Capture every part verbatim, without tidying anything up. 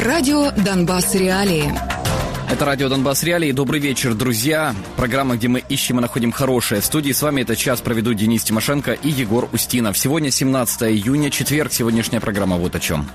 Радио «Донбасс Реалии». Это радио «Донбасс Реалии». Добрый вечер, друзья. Программа, где мы ищем и находим хорошее. В студии с вами этот час проведут Денис Тимошенко и Егор Устинов. Сегодня семнадцатое июня, четверг. Сегодняшняя программа вот о чем.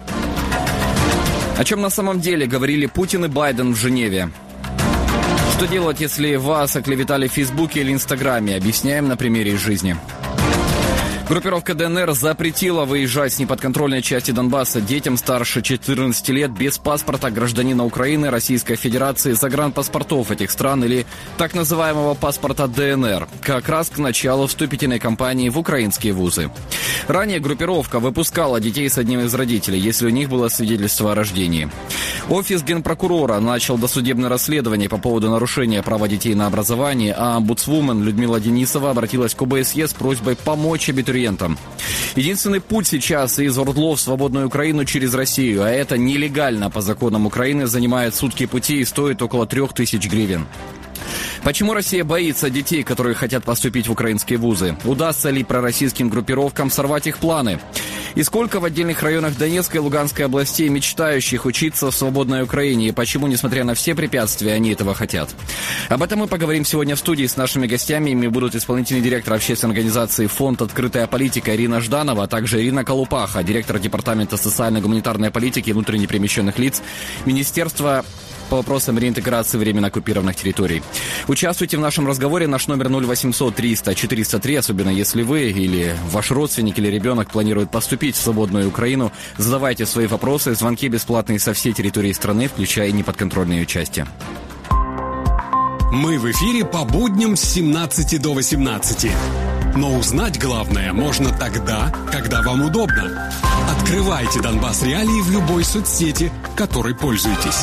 О чем на самом деле говорили Путин и Байден в Женеве. Что делать, если вас оклеветали в Фейсбуке или Инстаграме? Объясняем на примере из жизни. Группировка ДНР запретила выезжать с неподконтрольной части Донбасса детям старше четырнадцати лет без паспорта гражданина Украины, Российской Федерации, загранпаспортов этих стран или так называемого паспорта ДНР, как раз к началу вступительной кампании в украинские вузы. Ранее группировка выпускала детей с одним из родителей, если у них было свидетельство о рождении. Офис генпрокурора начал досудебное расследование по поводу нарушения права детей на образование, а омбудсвумен Людмила Денисова обратилась к ОБСЕ с просьбой помочь абитуриентам. Единственный путь сейчас из Ордло в свободную Украину через Россию, а это нелегально по законам Украины, занимает сутки пути и стоит около трех тысяч гривен. Почему Россия боится детей, которые хотят поступить в украинские вузы? Удастся ли пророссийским группировкам сорвать их планы? И сколько в отдельных районах Донецкой и Луганской областей мечтающих учиться в свободной Украине? И почему, несмотря на все препятствия, они этого хотят? Об этом мы поговорим сегодня в студии с нашими гостями. Ими будут исполнительный директор общественной организации «Фонд «Открытая политика» Ирина Жданова, а также Ирина Колупаха, директор департамента социально-гуманитарной политики и внутренне перемещенных лиц Министерства по вопросам реинтеграции временно оккупированных территорий. Участвуйте в нашем разговоре. Наш номер ноль восемьсот триста четыреста три, особенно если вы или ваш родственник или ребенок планирует поступить в свободную Украину. Задавайте свои вопросы. Звонки бесплатные со всей территории страны, включая неподконтрольные части. Мы в эфире по будням с семнадцати до восемнадцати. Но узнать главное можно тогда, когда вам удобно. Открывайте «Донбасс Реалии» в любой соцсети, которой пользуетесь.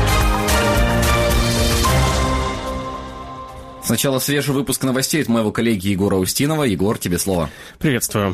Сначала свежий выпуск новостей от моего коллеги Егора Устинова. Егор, тебе слово. Приветствую.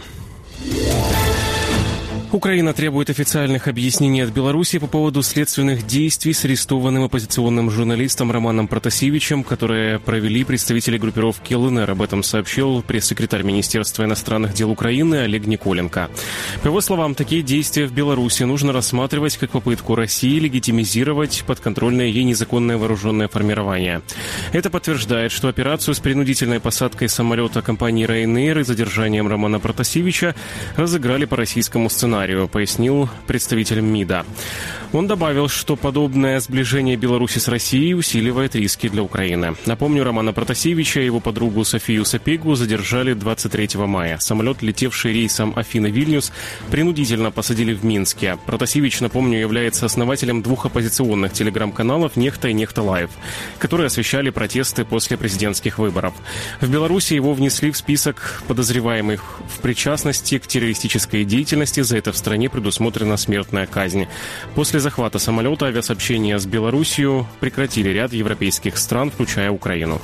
Украина требует официальных объяснений от Беларуси по поводу следственных действий с арестованным оппозиционным журналистом Романом Протасевичем, которые провели представители группировки ЛНР. Об этом сообщил пресс-секретарь Министерства иностранных дел Украины Олег Николенко. По его словам, такие действия в Беларуси нужно рассматривать как попытку России легитимизировать подконтрольное ей незаконное вооруженное формирование. Это подтверждает, что операцию с принудительной посадкой самолета компании Ryanair и задержанием Романа Протасевича разыграли по российскому сценарию, пояснил представитель МИДа. Он добавил, что подобное сближение Беларуси с Россией усиливает риски для Украины. Напомню, Романа Протасевича и его подругу Софию Сапегу задержали двадцать третьего мая. Самолет, летевший рейсом Афина-Вильнюс, принудительно посадили в Минске. Протасевич, напомню, является основателем двух оппозиционных телеграм-каналов «Нехта» и «Нехта Лайв», которые освещали протесты после президентских выборов. В Беларуси его внесли в список подозреваемых в причастности к террористической деятельности. За это в стране предусмотрена смертная казнь. После захвата самолета авиасообщения с Белоруссией прекратили ряд европейских стран, включая Украину.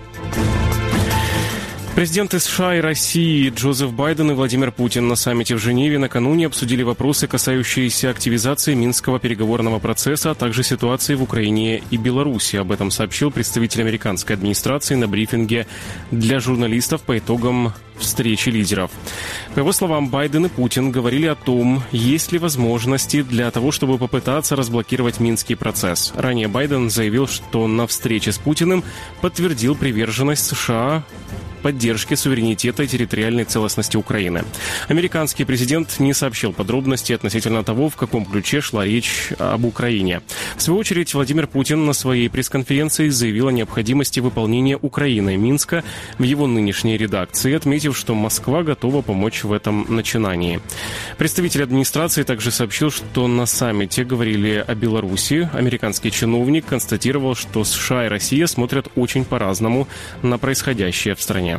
Президенты США и России Джозеф Байден и Владимир Путин на саммите в Женеве накануне обсудили вопросы, касающиеся активизации Минского переговорного процесса, а также ситуации в Украине и Беларуси. Об этом сообщил представитель американской администрации на брифинге для журналистов по итогам встречи лидеров. По его словам, Байден и Путин говорили о том, есть ли возможности для того, чтобы попытаться разблокировать Минский процесс. Ранее Байден заявил, что на встрече с Путиным подтвердил приверженность США поддержки суверенитета и территориальной целостности Украины. Американский президент не сообщил подробностей относительно того, в каком ключе шла речь об Украине. В свою очередь, Владимир Путин на своей пресс-конференции заявил о необходимости выполнения Украиной Минска в его нынешней редакции, отметив, что Москва готова помочь в этом начинании. Представитель администрации также сообщил, что на саммите говорили о Беларуси. Американский чиновник констатировал, что США и Россия смотрят очень по-разному на происходящее в стране.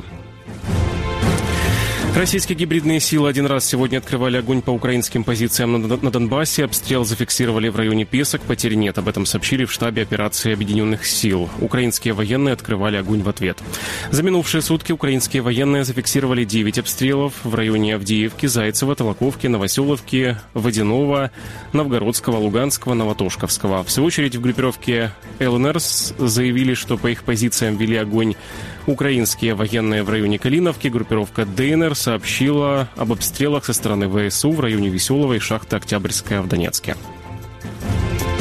Российские гибридные силы один раз сегодня открывали огонь по украинским позициям на Донбассе. Обстрел зафиксировали в районе Песок. Потерь нет. Об этом сообщили в штабе операции Объединенных сил. Украинские военные открывали огонь в ответ. За минувшие сутки украинские военные зафиксировали девять обстрелов в районе Авдеевки, Зайцева, Толоковки, Новоселовки, Водяного, Новгородского, Луганского, Новотошковского. В свою очередь в группировке ЛНР заявили, что по их позициям вели огонь украинские военные в районе Калиновки. Группировка ДНР сообщила об обстрелах со стороны ВСУ в районе Веселого и шахты Октябрьская в Донецке.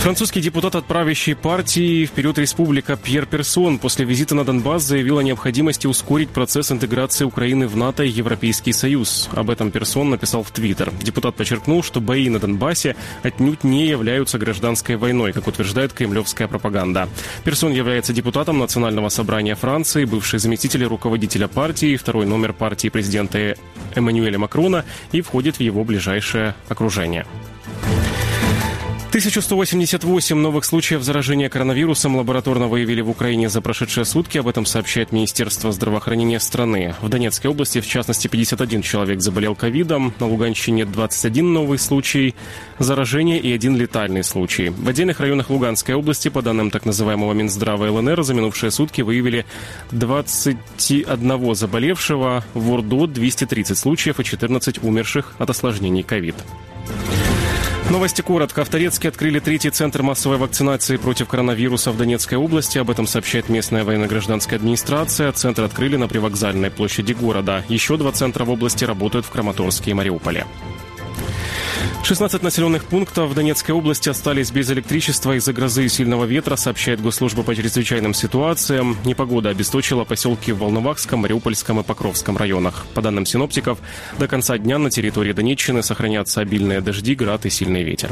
Французский депутат от правящей партии «Вперед, Республика» Пьер Персон после визита на Донбасс заявил о необходимости ускорить процесс интеграции Украины в НАТО и Европейский Союз. Об этом Персон написал в Твиттер. Депутат подчеркнул, что бои на Донбассе отнюдь не являются гражданской войной, как утверждает кремлевская пропаганда. Персон является депутатом Национального собрания Франции, бывший заместитель руководителя партии, второй номер партии президента Эммануэля Макрона и входит в его ближайшее окружение. тысяча сто восемьдесят восемь новых случаев заражения коронавирусом лабораторно выявили в Украине за прошедшие сутки. Об этом сообщает Министерство здравоохранения страны. В Донецкой области, в частности, пятьдесят один человек заболел ковидом. На Луганщине двадцать один новый случай заражения и один летальный случай. В отдельных районах Луганской области, по данным так называемого Минздрава ЛНР, за минувшие сутки выявили двадцать один заболевшего, в ОРДО двести тридцать случаев и четырнадцать умерших от осложнений ковид. Новости коротко. В Торецке открыли третий центр массовой вакцинации против коронавируса в Донецкой области. Об этом сообщает местная военно-гражданская администрация. Центр открыли на привокзальной площади города. Еще два центра в области работают в Краматорске и Мариуполе. шестнадцать населенных пунктов в Донецкой области остались без электричества из-за грозы и сильного ветра, сообщает Госслужба по чрезвычайным ситуациям. Непогода обесточила поселки в Волновахском, Мариупольском и Покровском районах. По данным синоптиков, до конца дня на территории Донеччины сохранятся обильные дожди, град и сильный ветер.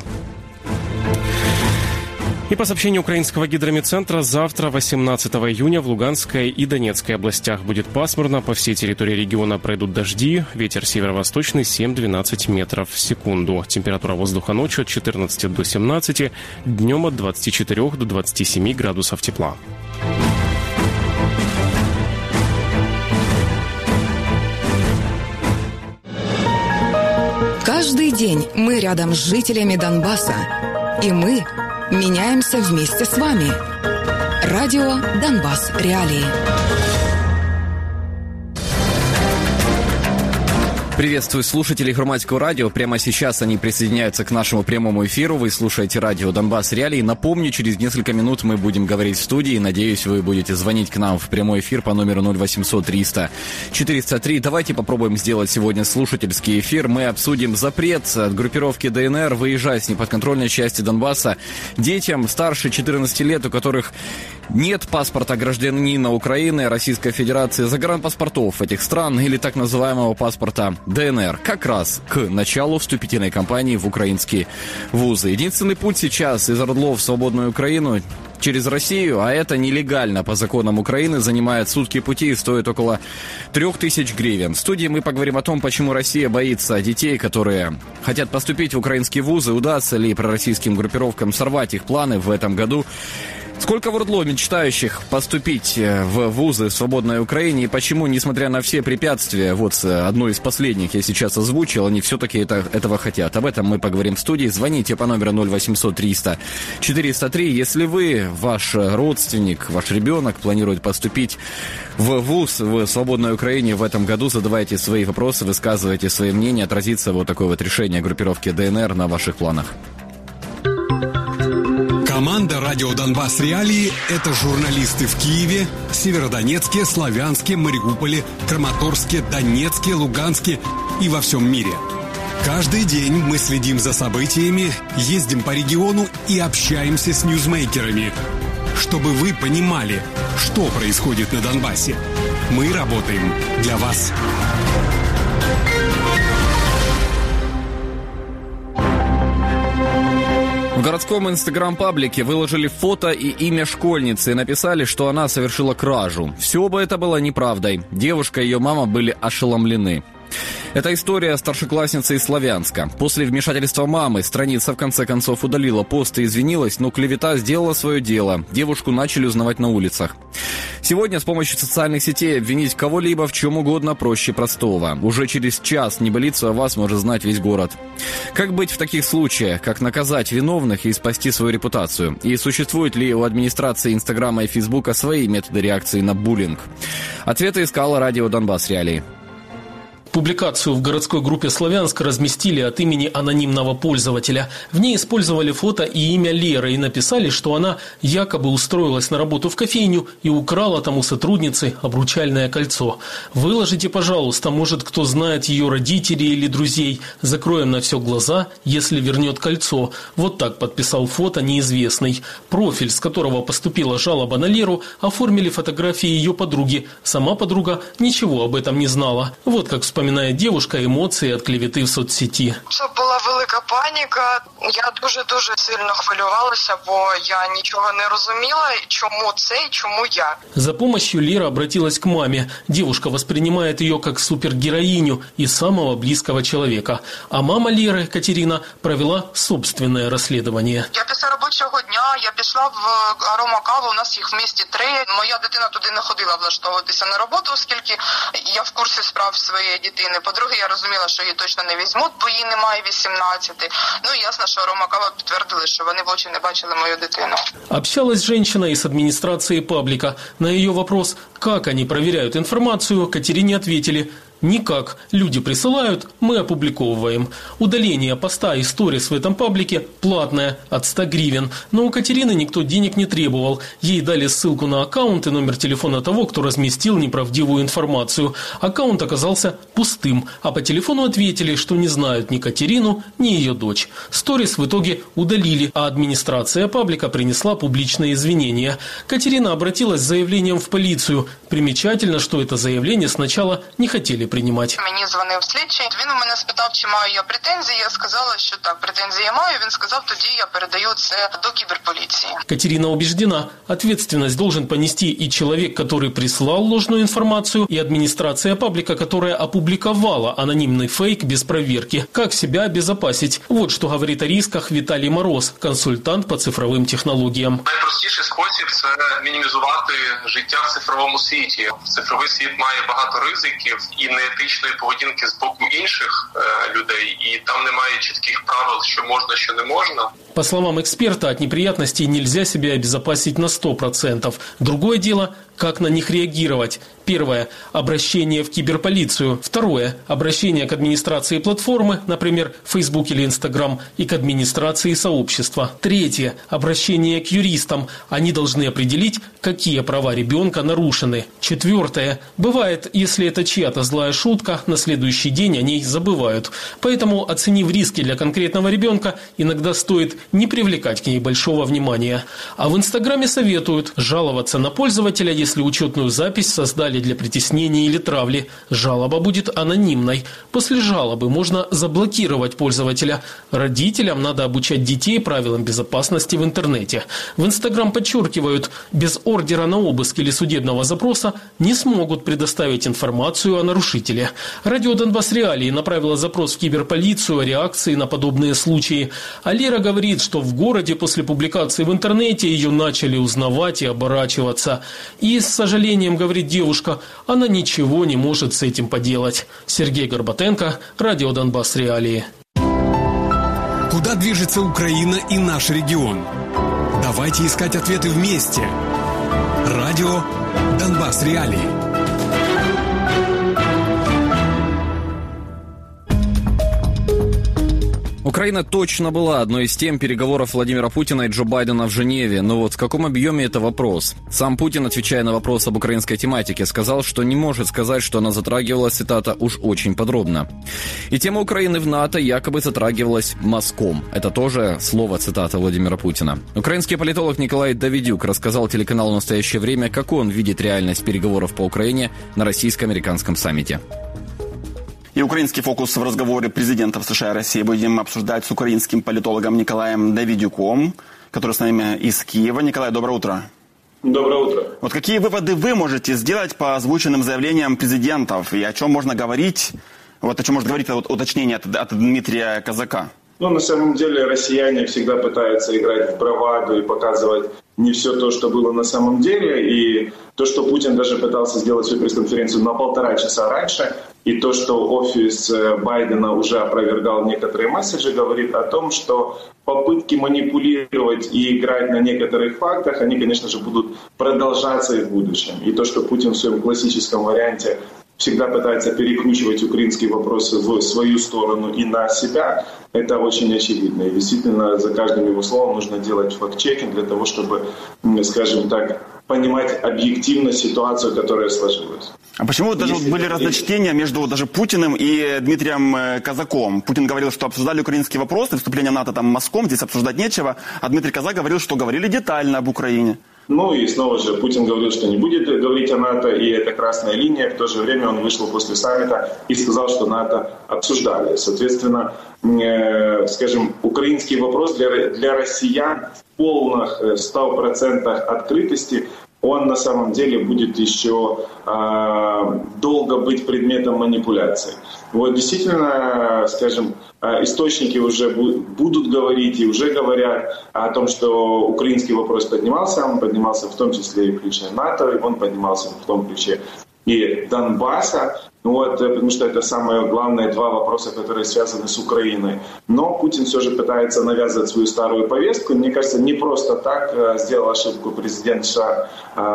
И по сообщению украинского гидрометцентра, завтра, восемнадцатого июня, в Луганской и Донецкой областях будет пасмурно. По всей территории региона пройдут дожди. Ветер северо-восточный семь-двенадцать метров в секунду. Температура воздуха ночью от четырнадцати до семнадцати, днем от двадцати четырёх до двадцати семи градусов тепла. Каждый день мы рядом с жителями Донбасса. И мы меняемся вместе с вами. Радио «Донбасс. Реалии». Приветствую слушателей Громадского радио. Прямо сейчас они присоединяются к нашему прямому эфиру. Вы слушаете радио «Донбасс. Реалии». Напомню, через несколько минут мы будем говорить в студии. Надеюсь, вы будете звонить к нам в прямой эфир по номеру ноль восемьсот триста четыреста три. Давайте попробуем сделать сегодня слушательский эфир. Мы обсудим запрет от группировки ДНР выезжать с неподконтрольной части Донбасса детям старше четырнадцати лет, у которых нет паспорта гражданина Украины, Российской Федерации, загранпаспортов этих стран или так называемого паспорта ДНР, как раз к началу вступительной кампании в украинские вузы. Единственный путь сейчас из Ордлов в свободную Украину через Россию, а это нелегально по законам Украины, занимает сутки пути и стоит около трех тысяч гривен. В студии мы поговорим о том, почему Россия боится детей, которые хотят поступить в украинские вузы, удастся ли пророссийским группировкам сорвать их планы в этом году. Сколько в Ордло мечтающих поступить в вузы в свободной Украине, и почему, несмотря на все препятствия, вот одно из последних я сейчас озвучил, они все-таки это, этого хотят. Об этом мы поговорим в студии. Звоните по номеру ноль восемьсот триста четыреста три. Если вы, ваш родственник, ваш ребенок планирует поступить в вуз в свободной Украине в этом году, задавайте свои вопросы, высказывайте свои мнения, отразится вот такое вот решение группировки ДНР на ваших планах. Команда «Радио Донбасс. Реалии» — это журналисты в Киеве, Северодонецке, Славянске, Мариуполе, Краматорске, Донецке, Луганске и во всем мире. Каждый день мы следим за событиями, ездим по региону и общаемся с ньюзмейкерами, чтобы вы понимали, что происходит на Донбассе. Мы работаем для вас. В городском инстаграм-паблике выложили фото и имя школьницы и написали, что она совершила кражу. Все бы это было неправдой. Девушка и ее мама были ошеломлены. Это история старшеклассницы из Славянска. После вмешательства мамы страница в конце концов удалила пост и извинилась, но клевета сделала свое дело. Девушку начали узнавать на улицах. Сегодня с помощью социальных сетей обвинить кого-либо в чем угодно проще простого. Уже через час небылицу о вас может знать весь город. Как быть в таких случаях? Как наказать виновных и спасти свою репутацию? И существуют ли у администрации Инстаграма и Фейсбука свои методы реакции на буллинг? Ответы искала радио «Донбасс. Реалии». Публикацию в городской группе «Славянск» разместили от имени анонимного пользователя. В ней использовали фото и имя Леры и написали, что она якобы устроилась на работу в кофейню и украла там у сотрудницы обручальное кольцо. «Выложите, пожалуйста, может, кто знает ее родителей или друзей. Закроем на все глаза, если вернет кольцо». Вот так подписал фото неизвестный. Профиль, с которого поступила жалоба на Леру, оформили фотографии ее подруги. Сама подруга ничего об этом не знала. Вот как вспоминает девушка эмоции от клеветы в соцсеті. Це була велика паніка. Я дуже-дуже сильно хвилювалася, бо я нічого не розуміла, чому це і чому я. За помощью Лера обратилась к маме. Девушка воспринимает ее как супергероиню и самого близкого человека. А мама Леры, Катерина, провела собственное расследование. Я після робочого дня, я пішла в аромакаву, у нас їх в місті три. Моя дитина туди не ходила влаштовуватися на роботу, оскільки я в курсі справ своєї дитини. По-друге, я розуміла, що її точно не візьмуть, бо їй немає вісімнадцяти. Ну і ясно, що аромакава підтвердили, що вони в очі не бачили мою дитину. Общалась женщина из администрации паблика. На ее вопрос, как они проверяют информацию, Катерине ответили: никак. Люди присылают, мы опубликовываем. Удаление поста и сторис в этом паблике платное, от ста гривен. Но у Катерины никто денег не требовал. Ей дали ссылку на аккаунт и номер телефона того, кто разместил неправдивую информацию. Аккаунт оказался пустым, а по телефону ответили, что не знают ни Катерину, ни ее дочь. Сторис в итоге удалили, а администрация паблика принесла публичные извинения. Катерина обратилась с заявлением в полицию. Примечательно, что это заявление сначала не хотели приймати. Мені дзвонив слідчий, він у мене спитав, чи маю я претензії, я сказала, що так, претензії маю, він сказав, тоді я передаю це до киберполиции. Катерина убеждена, ответственность должен понести и человек, который прислал ложную информацию, и администрация паблика, которая опубликовала анонимный фейк без проверки. Как себя обезопасить? Вот что говорит о рисках Виталий Мороз, консультант по цифровым технологиям. Найпростіший спосіб – це мінімізувати життя в цифровому світі. Цифровий світ має багато ризиків і неетичної поведінки з боку інших э, людей, и там немає чітких правил, що можна, що не можна. По словам эксперта, от неприятностей нельзя себя обезопасить на сто процентов. Другое дело, как на них реагировать. Первое – обращение в киберполицию. Второе – обращение к администрации платформы, например, Facebook или Instagram, и к администрации сообщества. Третье – обращение к юристам. Они должны определить, какие права ребенка нарушены. Четвертое – бывает, если это чья-то злая шутка, на следующий день о ней забывают. Поэтому, оценив риски для конкретного ребенка, иногда стоит не привлекать к ней большого внимания. А в Инстаграме советуют жаловаться на пользователя, если учетную запись создали для притеснения или травли. Жалоба будет анонимной. После жалобы можно заблокировать пользователя. Родителям надо обучать детей правилам безопасности в интернете. В Инстаграм подчеркивают, без ордера на обыск или судебного запроса не смогут предоставить информацию о нарушителе. Радио «Донбасс Реалии» направило запрос в киберполицию о реакции на подобные случаи. А Лера говорит, что в городе после публикации в интернете ее начали узнавать и оборачиваться. И, с сожалением, говорит девушка, она ничего не может с этим поделать. Сергей Горбатенко, Радио «Донбасс Реалии». Куда движется Украина и наш регион? Давайте искать ответы вместе. Радио «Донбасс Реалии». Украина точно была одной из тем переговоров Владимира Путина и Джо Байдена в Женеве, но вот в каком объеме это вопрос? Сам Путин, отвечая на вопрос об украинской тематике, сказал, что не может сказать, что она затрагивалась, цитата, уж очень подробно. И тема Украины в НАТО якобы затрагивалась мазком. Это тоже слово, цитата Владимира Путина. Украинский политолог Николай Давидюк рассказал телеканалу «Настоящее время», как он видит реальность переговоров по Украине на российско-американском саммите. И украинский фокус в разговоре президентов США и России будем обсуждать с украинским политологом Николаем Давидюком, который с нами из Киева. Николай, доброе утро. Доброе утро. Вот какие выводы вы можете сделать по озвученным заявлениям президентов и о чем можно говорить, вот о чем может говорить вот, уточнение от, от Дмитрия Казака? Ну, на самом деле, россияне всегда пытаются играть в браваду и показывать не все то, что было на самом деле. И то, что Путин даже пытался сделать свою пресс-конференцию на полтора часа раньше, и то, что офис Байдена уже опровергал некоторые месседжи, говорит о том, что попытки манипулировать и играть на некоторых фактах, они, конечно же, будут продолжаться и в будущем. И то, что Путин в своем классическом варианте всегда пытается перекручивать украинские вопросы в свою сторону и на себя, это очень очевидно. И действительно, за каждым его словом нужно делать факт-чекинг для того, чтобы, скажем так, понимать объективно ситуацию, которая сложилась. А почему даже вот были разночтения между даже Путиным и Дмитрием Казаком? Путин говорил, что обсуждали украинские вопросы, вступление НАТО там Москвом, здесь обсуждать нечего, а Дмитрий Казак говорил, что говорили детально об Украине. Ну и снова же Путин говорил, что не будет говорить о НАТО, и это красная линия. В то же время он вышел после саммита и сказал, что НАТО обсуждали. Соответственно, э, скажем, украинский вопрос для, для россиян в полных ста процентах открытости, он на самом деле будет еще э, долго быть предметом манипуляции. Вот действительно, скажем, источники уже будут говорить и уже говорят о том, что украинский вопрос поднимался, он поднимался в том числе и в ключе НАТО, и он поднимался в том ключе и Донбасса, вот, потому что это самые главные два вопроса, которые связаны с Украиной. Но Путин все же пытается навязывать свою старую повестку. Мне кажется, не просто так сделал ошибку президент США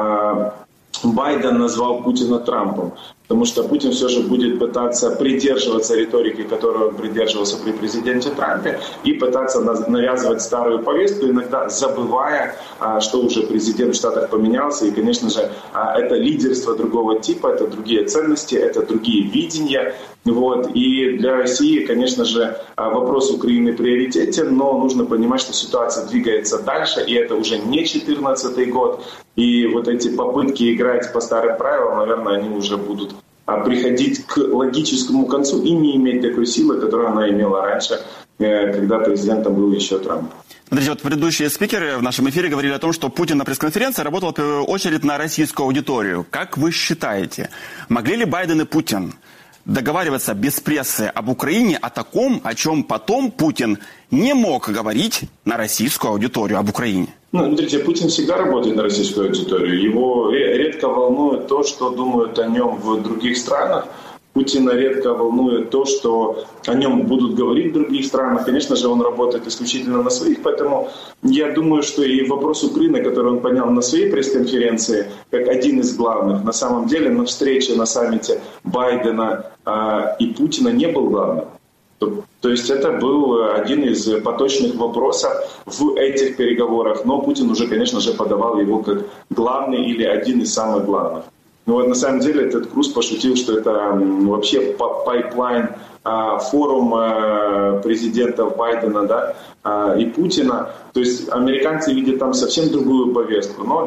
Байден, назвал Путина Трампом. Потому что Путин все же будет пытаться придерживаться риторики, которой он придерживался при президенте Трампе, и пытаться навязывать старую повестку, иногда забывая, что уже президент в Штатах поменялся. И, конечно же, это лидерство другого типа, это другие ценности, это другие видения. Вот. И для России, конечно же, вопрос Украины приоритетен, но нужно понимать, что ситуация двигается дальше, и это уже не четырнадцатый год. И вот эти попытки играть по старым правилам, наверное, они уже будут приходить к логическому концу и не иметь такой силы, которую она имела раньше, когда президентом был еще Трамп. Смотрите, вот предыдущие спикеры в нашем эфире говорили о том, что Путин на пресс-конференции работал в первую очередь на российскую аудиторию. Как вы считаете, могли ли Байден и Путин договариваться без прессы об Украине о таком, о чем потом Путин не мог говорить на российскую аудиторию об Украине? Ну, смотрите, Путин всегда работает на российскую аудиторию. Его редко волнует то, что думают о нем в других странах. Путина редко волнует то, что о нем будут говорить в других странах. Конечно же, он работает исключительно на своих, поэтому я думаю, что и вопрос Украины, который он поднял на своей пресс-конференции, как один из главных, на самом деле на встрече на саммите Байдена э, и Путина не был главным. То, то есть это был один из поточных вопросов в этих переговорах, но Путин уже, конечно же, подавал его как главный или один из самых главных. Но вот на самом деле этот Круз пошутил, что это вообще пайплайн, форум президентов Байдена, да, и Путина. То есть американцы видят там совсем другую повестку. Но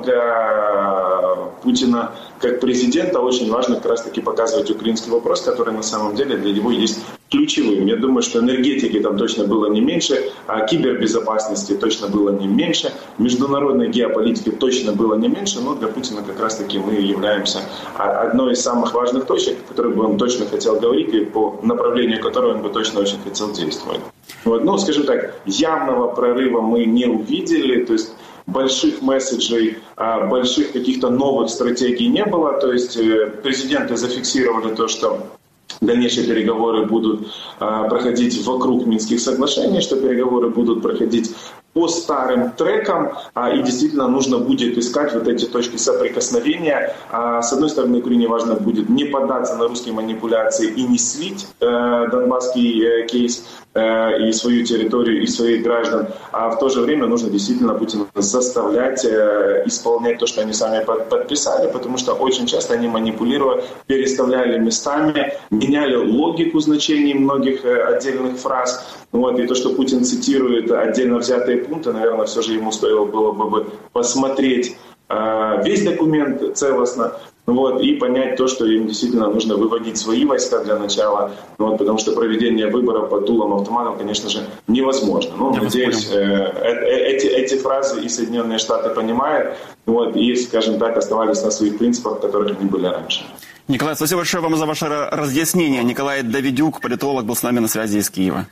для Путина как президента очень важно как раз-таки показывать украинский вопрос, который на самом деле для него есть ключевым. Я думаю, что энергетики там точно было не меньше, а кибербезопасности точно было не меньше, международной геополитики точно было не меньше, но для Путина как раз-таки мы являемся одной из самых важных точек, о которой бы он точно хотел говорить и по направлению которой он бы точно очень хотел действовать. Вот, ну, скажем так, явного прорыва мы не увидели, то есть больших месседжей, больших каких-то новых стратегий не было, то есть президенты зафиксировали то, что дальнейшие переговоры будут а, проходить вокруг Минских соглашений, что переговоры будут проходить по старым трекам, а, и действительно нужно будет искать вот эти точки соприкосновения. А, с одной стороны, Украине важно будет не поддаться на русские манипуляции и не слить э, донбасский э, кейс э, и свою территорию, и своих граждан, а в то же время нужно действительно Путина заставлять э, исполнять то, что они сами под, подписали, потому что очень часто они, манипулируя, переставляли местами, меняли логику значений многих э, отдельных фраз. Вот, и то, что Путин цитирует отдельно взятые пункты, наверное, все же ему стоило было бы посмотреть э, весь документ целостно, вот, и понять то, что им действительно нужно выводить свои войска для начала, вот, потому что проведение выборов под дулом автоматов, конечно же, невозможно. Ну, Я надеюсь, э, э, эти, эти фразы и Соединенные Штаты понимают, вот, и, скажем так, оставались на своих принципах, которых они были раньше. Николай, спасибо большое вам за ваше разъяснение. Николай Давидюк, политолог, был с нами на связи из Киева.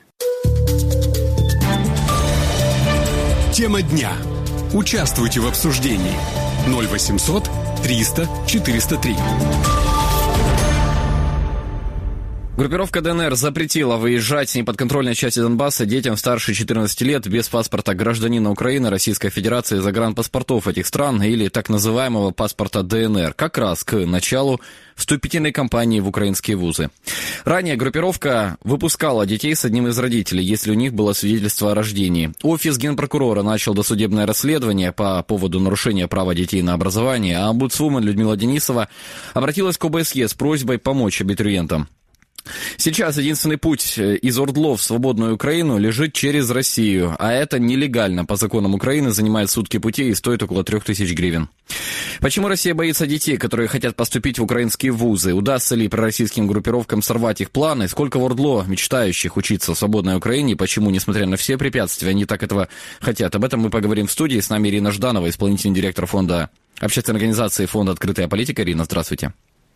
Тема дня. Участвуйте в обсуждении. ноль восемьсот триста четыреста три. Группировка ДНР запретила выезжать с неподконтрольной части Донбасса детям старше четырнадцати лет без паспорта гражданина Украины, Российской Федерации, загранпаспортов этих стран или так называемого паспорта ДНР, как раз к началу вступительной кампании в украинские вузы. Ранее группировка выпускала детей с одним из родителей, если у них было свидетельство о рождении. Офис генпрокурора начал досудебное расследование по поводу нарушения права детей на образование, а омбудсвумен Людмила Денисова обратилась к ОБСЕ с просьбой помочь абитуриентам. Сейчас единственный путь из Ордло в свободную Украину лежит через Россию, а это нелегально по законам Украины, занимает сутки пути и стоит около трех тысяч гривен. Почему Россия боится детей, которые хотят поступить в украинские вузы? Удастся ли пророссийским группировкам сорвать их планы? Сколько в Ордло мечтающих учиться в свободной Украине? Почему, несмотря на все препятствия, они так этого хотят? Об этом мы поговорим в студии. С нами Ирина Жданова, исполнительный директор фонда общественной организации фонда «Открытая политика». Ирина, здравствуйте.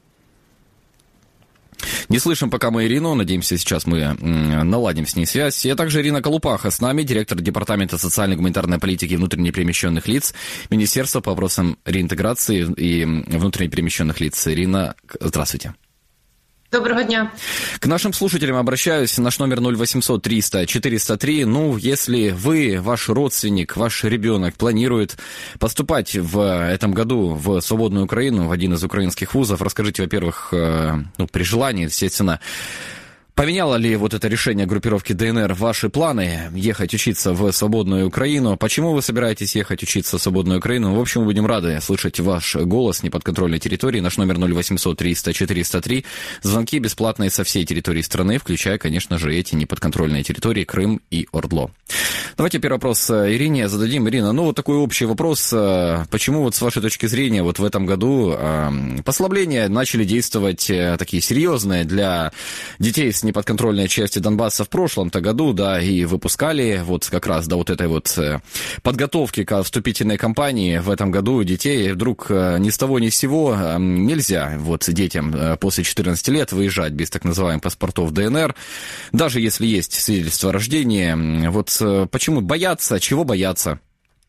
Не слышим пока мы Ирину, надеемся, сейчас мы наладим с ней связь. И также Ирина Колупаха с нами, директор Департамента социальной гуманитарной политики и внутренне перемещенных лиц, Министерства по вопросам реинтеграции и внутренне перемещенных лиц. Ирина, здравствуйте. Доброго дня. К нашим слушателям обращаюсь. Наш номер ноль восемьсот триста четыреста три. Ну, если вы, ваш родственник, ваш ребенок планирует поступать в этом году в свободную Украину, в один из украинских вузов, расскажите, во-первых, ну, при желании, естественно, поменяло ли вот это решение группировки ДНР ваши планы ехать учиться в свободную Украину? Почему вы собираетесь ехать учиться в свободную Украину? В общем, мы будем рады слышать ваш голос неподконтрольной территории. Наш номер ноль восемьсот триста четыреста три. Звонки бесплатные со всей территории страны, включая, конечно же, эти неподконтрольные территории Крым и Ордло. Давайте первый вопрос Ирине зададим. Ирина, ну вот такой общий вопрос. Почему вот с вашей точки зрения вот в этом году послабления начали действовать такие серьезные для детей с неподконтрольной части Донбасса в прошлом-то году, да, и выпускали вот как раз до вот этой вот подготовки к вступительной кампании в этом году детей, вдруг ни с того ни с сего нельзя вот детям после четырнадцати лет выезжать без так называемых паспортов ДНР, даже если есть свидетельство о рождении. Вот почему боятся, чего боятся?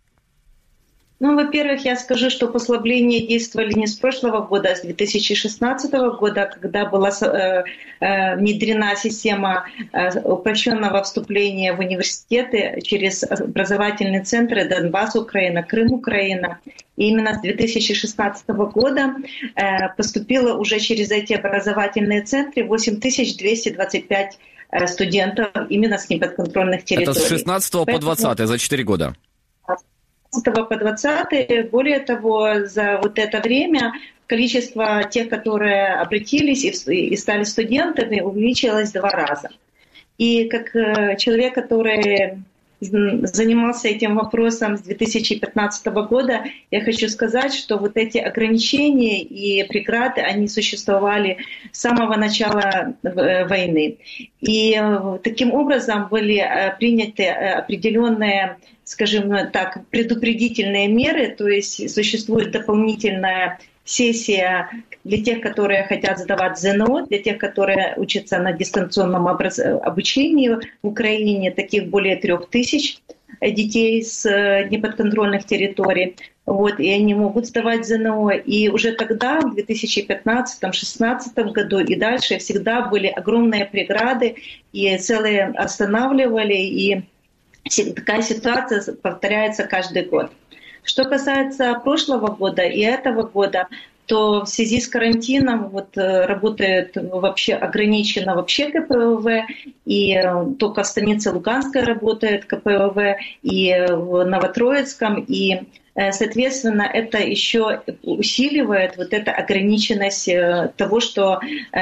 Ну, во-первых, я скажу, что послабления действовали не с прошлого года, а с две тысячи шестнадцатого года, когда была э, э, внедрена система э, упрощенного вступления в университеты через образовательные центры Донбасс, Украина, Крым, Украина. И именно с две тысячи шестнадцатого года э, поступило уже через эти образовательные центры восемь тысяч двести двадцать пять э, студентов именно с неподконтрольных территорий. Это с шестнадцатого по двадцатый, за четыре года. С шестнадцатого по двадцатый. Более того, за вот это время количество тех, которые обратились и стали студентами, увеличилось в два раза. И как человек, который занимался этим вопросом с две тысячи пятнадцатого года, я хочу сказать, что вот эти ограничения и преграды, они существовали с самого начала войны. И таким образом были приняты определенные, скажем так, предупредительные меры, то есть существует дополнительная сессия для тех, которые хотят сдавать ЗНО, для тех, которые учатся на дистанционном образ... обучении в Украине, таких более трех тысяч детей с неподконтрольных территорий. Вот, и они могут сдавать ЗНО. И уже тогда, в две тысячи пятнадцатом — две тысячи шестнадцатом году и дальше, всегда были огромные преграды, и целые останавливали, и такая ситуация повторяется каждый год. Что касается прошлого года и этого года, то в связи с карантином вот, работает вообще ограничено вообще КПВВ, и только в станице Луганской работает КПВВ, и в Новотроицком, и, соответственно, это еще усиливает вот эту ограниченность того, что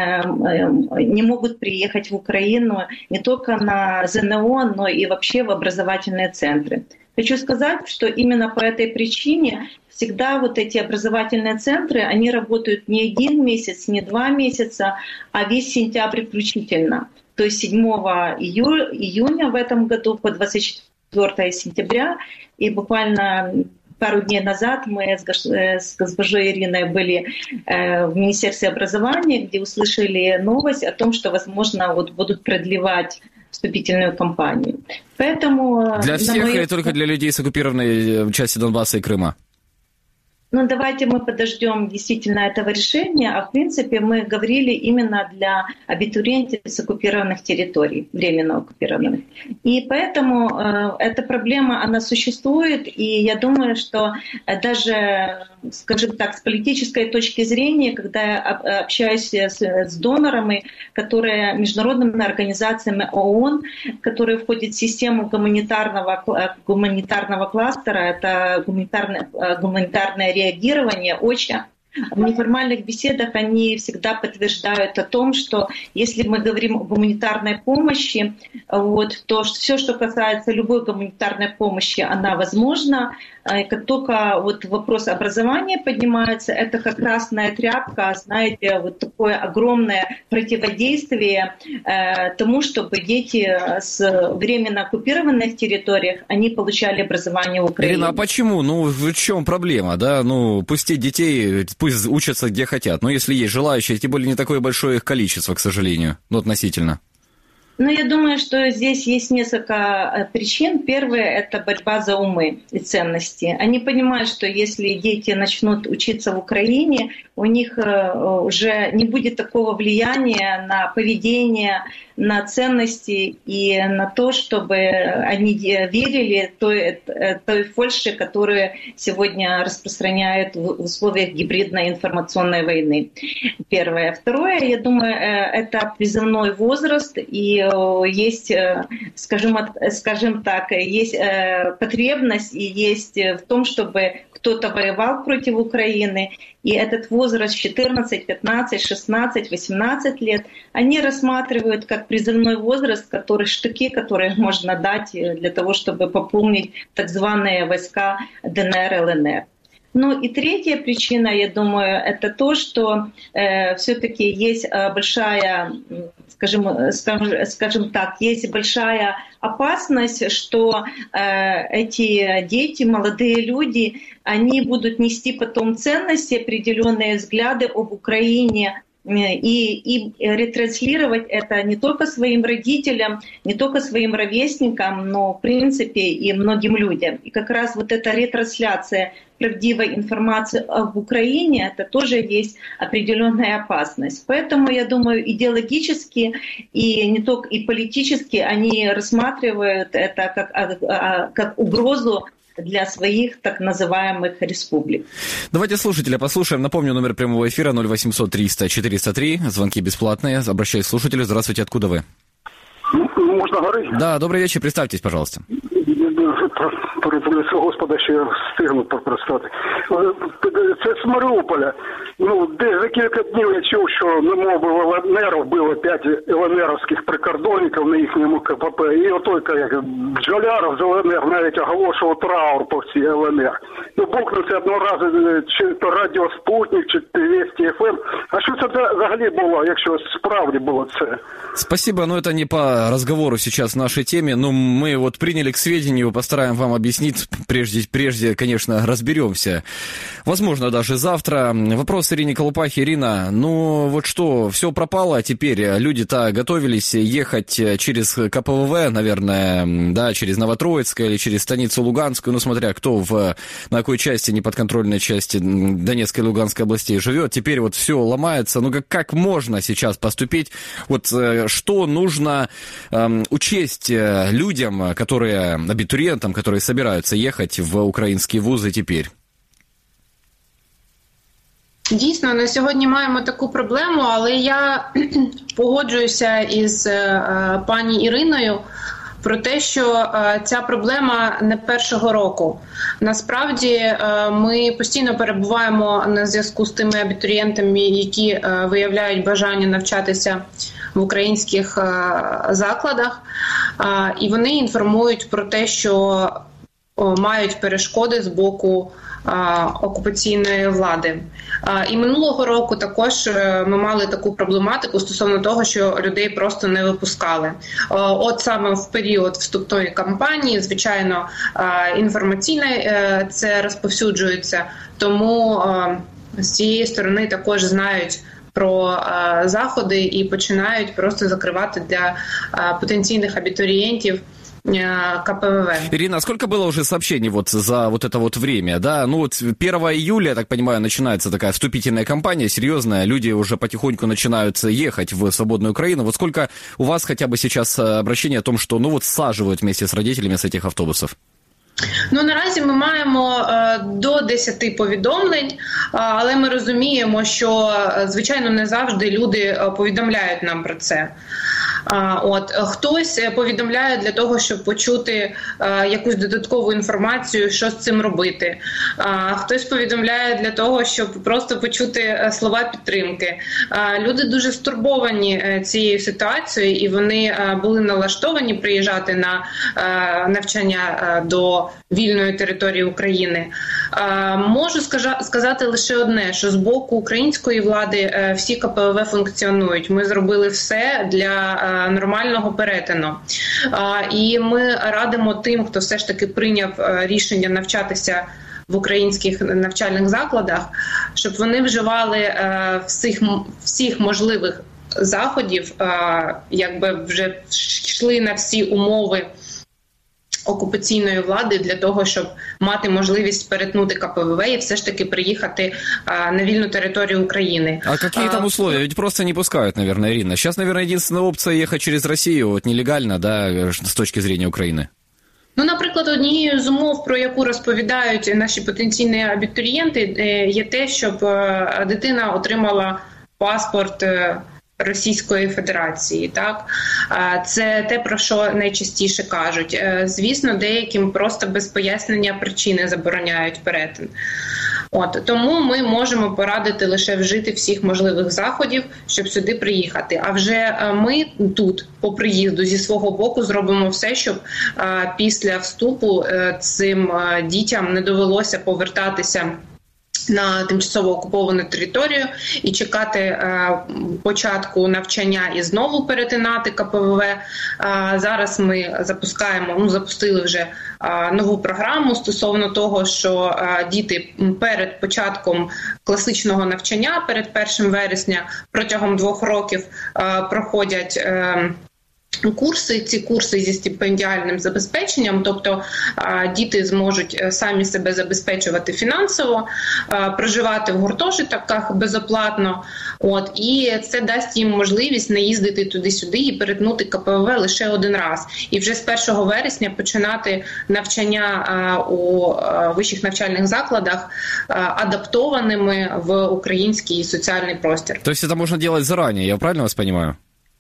не могут приехать в Украину не только на ЗНО, но и вообще в образовательные центры. Хочу сказать, что именно по этой причине всегда вот эти образовательные центры, они работают не один месяц, не два месяца, а весь сентябрь включительно. То есть седьмого июня в этом году по двадцать четвёртое сентября. И буквально пару дней назад мы с госпожой Ириной были в Министерстве образования, где услышали новость о том, что, возможно, вот будут продлевать вступительную кампанию. Поэтому для всех моей... или только для людей с оккупированной части Донбасса и Крыма? Ну, давайте мы подождем действительно этого решения. А в принципе мы говорили именно для абитуриентов с оккупированных территорий, временно оккупированных. И поэтому э, эта проблема, она существует. И я думаю, что даже, скажем так, с политической точки зрения, когда я общаюсь с, с донорами, которые, международными организациями ООН, которые входят в систему гуманитарного, гуманитарного кластера, это гуманитарное, гуманитарное реагирование, ОЧА, в неформальных беседах они всегда подтверждают о том, что если мы говорим о гуманитарной помощи, вот, то все, что касается любой гуманитарной помощи, она возможна. Как только вот вопрос образования поднимается, это как красная тряпка, знаете, вот такое огромное противодействие э, тому, чтобы дети с временно оккупированных территориях, они получали образование в Украине. Ирина, а почему? Ну, в чем проблема, да? Ну, пустить детей, пусть учатся где хотят. Но если есть желающие, тем более не такое большое их количество, к сожалению, ну, относительно. Ну, я думаю, что здесь есть несколько причин. Первое — это борьба за умы и ценности. Они понимают, что если дети начнут учиться в Украине, у них уже не будет такого влияния на поведение, на ценности и на то, чтобы они верили той, той фальши, которую сегодня распространяют в условиях гибридной информационной войны. Первое. Второе, я думаю, это призывной возраст, и есть, скажем, скажем так, есть потребность и есть в том, чтобы кто-то воевал против Украины, и этот возраст четырнадцать, пятнадцать, шестнадцать, восемнадцать лет, они рассматривают как призывной возраст, который штыки, которые можно дать для того, чтобы пополнить так званые войска ДНР, ЛНР. Ну и третья причина, я думаю, это то, что э, все-таки есть большая, скажем, скажем, скажем так, есть большая опасность, что э, эти дети, молодые люди, они будут нести потом ценности, определенные взгляды об Украине, И, и ретранслировать это не только своим родителям, не только своим ровесникам, но в принципе и многим людям. И как раз вот эта ретрансляция правдивой информации об Украине, это тоже есть определенная опасность. Поэтому, я думаю, идеологически и не только и политически они рассматривают это как, как угрозу для своих так называемых республик. Давайте слушателя послушаем. Напомню, номер прямого эфира ноль восемьсот триста четыреста три. Звонки бесплатные. Обращаюсь к слушателю. Здравствуйте, откуда вы? Можно говорить? Да, добрый вечер. Представьтесь, пожалуйста. Господа, ще встигну представити. Це з Маріуполя. Ну, десь за кілька днів я чув, що на мову ЛНР вбило п'ять ЛНРовських прикордонників на їхньому КПП. І отой, як Бджоляров з ЛНР навіть оголошував траур по всій ЛНР. Ну, бухнувся одного разу, чи то Радіо Спутник, чи Вести еф ем. А що це взагалі було, якщо справді було це? Спасибо, но это не по разговору сейчас в нашей теме, но мы вот приняли к сведению, постараем вам объяснить, прежде, прежде, конечно, разберемся. Возможно, даже завтра. Вопрос Ирине Колупахе. Ирина, ну вот что, все пропало, а теперь люди-то готовились ехать через ка пэ вэ вэ, наверное, да, через Новотроицкое или через станицу Луганскую, ну смотря кто в, на какой части, неподконтрольной части Донецкой и Луганской областей живет. Теперь вот все ломается. Ну как, как можно сейчас поступить? Вот что нужно э, учесть людям, которые, абитуриентам, которые собираются ехать в украинские вузы теперь? Дійсно, на сьогодні маємо таку проблему, але я погоджуюся із е, пані Іриною про те, що е, ця проблема не першого року. Насправді е, ми постійно перебуваємо на зв'язку з тими абітурієнтами, які е, виявляють бажання навчатися в українських е, закладах, е, і вони інформують про те, що о, мають перешкоди з боку окупаційної влади. І минулого року також ми мали таку проблематику стосовно того, що людей просто не випускали. От саме в період вступної кампанії, звичайно, інформаційно це розповсюджується, тому з цієї сторони також знають про заходи і починають просто закривати для потенційних абітурієнтів КПВВ. Ирина, а сколько было уже сообщений вот за вот это вот время, да? Ну вот первого июля, я так понимаю, начинается такая вступительная кампания серьезная, люди уже потихоньку начинают ехать в свободную Украину. Вот сколько у вас хотя бы сейчас обращений о том, что ну вот саживают вместе с родителями с этих автобусов? Ну, наразі ми маємо е, до десяти повідомлень, е, але ми розуміємо, що, звичайно, не завжди люди повідомляють нам про це. Е, от, хтось повідомляє для того, щоб почути е, якусь додаткову інформацію, що з цим робити. Е, хтось повідомляє для того, щоб просто почути слова підтримки. Е, люди дуже стурбовані цією ситуацією, і вони е, були налаштовані приїжджати на е, навчання е, до вільної території України. Можу сказати лише одне, що з боку української влади всі КПВВ функціонують. Ми зробили все для нормального перетину. І ми радимо тим, хто все ж таки прийняв рішення навчатися в українських навчальних закладах, щоб вони вживали всіх, всіх можливих заходів, якби вже йшли на всі умови окупаційної влади для того, щоб мати можливість перетнути КПВВ і все ж таки приїхати а, на вільну територію України. А какие там условия? Ведь просто не пускают, наверное, Ирина. Сейчас, наверное, единственная опция ехать через Россию, вот нелегально, да, с точки зрения України. Ну, наприклад, однією з умов, про яку розповідають наші потенційні абітурієнти, є те, щоб дитина отримала паспорт Російської Федерації, так? Це те, про що найчастіше кажуть. Звісно, деяким просто без пояснення причини забороняють перетин. От, тому ми можемо порадити лише вжити всіх можливих заходів, щоб сюди приїхати. А вже ми тут, по приїзду, зі свого боку зробимо все, щоб а, після вступу а, цим а, дітям не довелося повертатися на тимчасово окуповану територію і чекати е, початку навчання і знову перетинати КПВВ. Е, зараз ми запускаємо, ну запустили вже е, нову програму стосовно того, що е, діти перед початком класичного навчання, перед першим вересня, протягом двох років е, проходять е, курси, ці курси зі стипендіальним забезпеченням, тобто а, діти зможуть самі себе забезпечувати фінансово, а, проживати в гуртожитках безоплатно, от, і це дасть їм можливість не їздити туди-сюди і перетнути КПВВ лише один раз. І вже з першого вересня починати навчання а, у а, вищих навчальних закладах а, адаптованими в український соціальний простір. Тобто це можна робити зарані, я правильно вас розумію?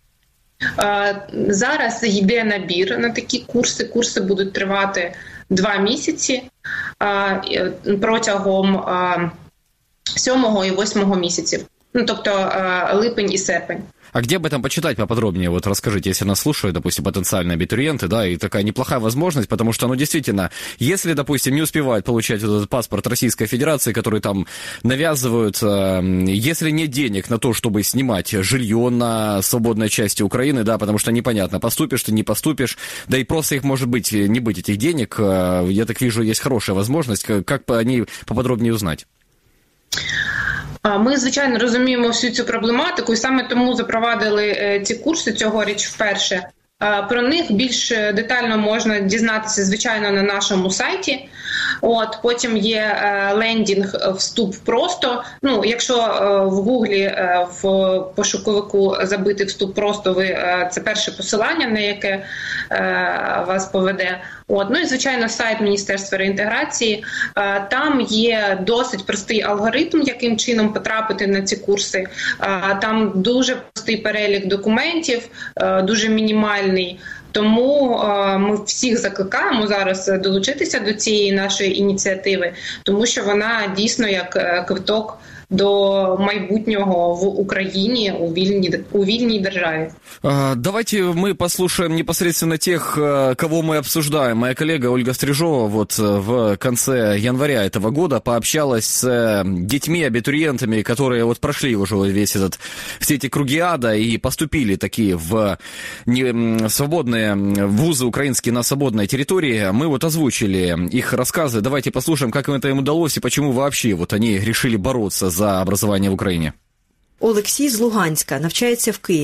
Зараз йде набір на такі курси. Курси будуть тривати два місяці протягом сьомого і восьмого місяців. Ну, тобто липень і серпень. А где об этом почитать поподробнее? Вот расскажите, если нас слушают, допустим, потенциальные абитуриенты, да, и такая неплохая возможность, потому что, ну, действительно, если, допустим, не успевают получать вот этот паспорт Российской Федерации, который там навязывают, если нет денег на то, чтобы снимать жилье на свободной части Украины, да, потому что непонятно, поступишь ты, не поступишь, да и просто их может быть, не быть этих денег, я так вижу, есть хорошая возможность, как по ней поподробнее узнать? Ми, звичайно, розуміємо всю цю проблематику, і саме тому запровадили ці курси цьогоріч вперше. Про них більш детально можна дізнатися, звичайно, на нашому сайті. От, потім є лендінг «Вступ просто». Ну, якщо в Гуглі в пошуковику забити «Вступ просто», ви, це перше посилання, на яке вас поведе. От, ну і, звичайно, сайт Міністерства реінтеграції. Там є досить простий алгоритм, яким чином потрапити на ці курси. Там дуже простий перелік документів, дуже мінімальний. Тому е, ми всіх закликаємо зараз долучитися до цієї нашої ініціативи, тому що вона дійсно як квиток до майбутнього в Украине, у вильной, у вильной державе. Давайте мы послушаем непосредственно тех, кого мы обсуждаем. Моя коллега Ольга Стрижова вот в конце января этого года пообщалась с детьми, абитуриентами, которые вот прошли уже весь этот, все эти круги ада и поступили такие в не, свободные вузы украинские на свободной территории. Мы вот озвучили их рассказы. Давайте послушаем, как им это им удалось и почему вообще вот они решили бороться за образование в Україні. Олексій з Луганська навчається в Києві.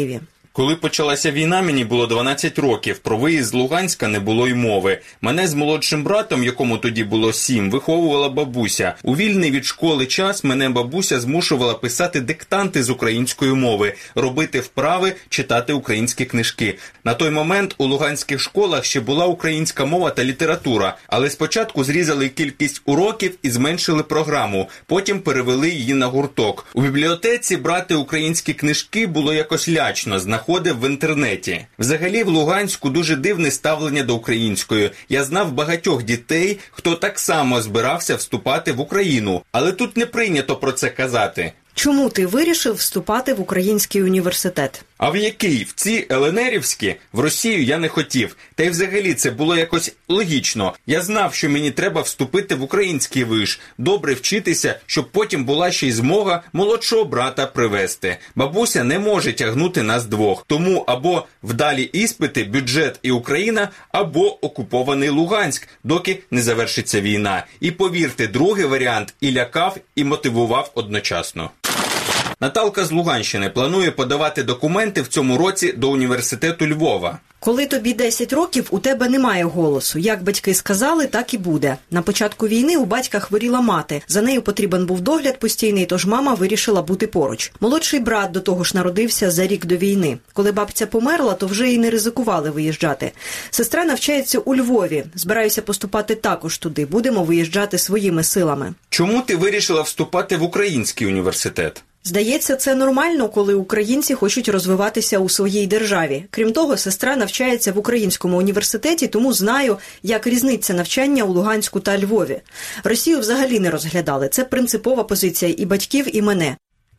Коли почалася війна, мені було дванадцять років. Про виїзд з Луганська не було й мови. Мене з молодшим братом, якому тоді було сім, виховувала бабуся. У вільний від школи час мене бабуся змушувала писати диктанти з української мови, робити вправи, читати українські книжки. На той момент у луганських школах ще була українська мова та література, але спочатку зрізали кількість уроків і зменшили програму, потім перевели її на гурток. У бібліотеці брати українські книжки було якось лячно, знаходив в інтернеті. Взагалі в Луганську дуже дивне ставлення до української. Я знав багатьох дітей, хто так само збирався вступати в Україну, але тут не прийнято про це казати. Чому ти вирішив вступати в український університет? А в який? В ці ЛНРівські? В Росію я не хотів. Та й взагалі це було якось логічно. Я знав, що мені треба вступити в український виш, добре вчитися, щоб потім була ще й змога молодшого брата привезти. Бабуся не може тягнути нас двох. Тому або вдалі іспити, бюджет і Україна, або окупований Луганськ, доки не завершиться війна. І повірте, другий варіант і лякав, і мотивував одночасно. Наталка з Луганщини планує подавати документи в цьому році до університету Львова. Коли тобі десять років, у тебе немає голосу. Як батьки сказали, так і буде. На початку війни у батька хворіла мати. За нею потрібен був догляд постійний, тож мама вирішила бути поруч. Молодший брат до того ж народився за рік до війни. Коли бабця померла, то вже і не ризикували виїжджати. Сестра навчається у Львові. Збираюся поступати також туди. Будемо виїжджати своїми силами. Чому ти вирішила вступати в український університет? Здається, це нормально, коли українці хочуть розвиватися у своїй державі. Крім того, сестра навчається в українському університеті, тому знаю, як різниця навчання у Луганську та Львові. Росію взагалі не розглядали. Це принципова позиція і батьків, і мене.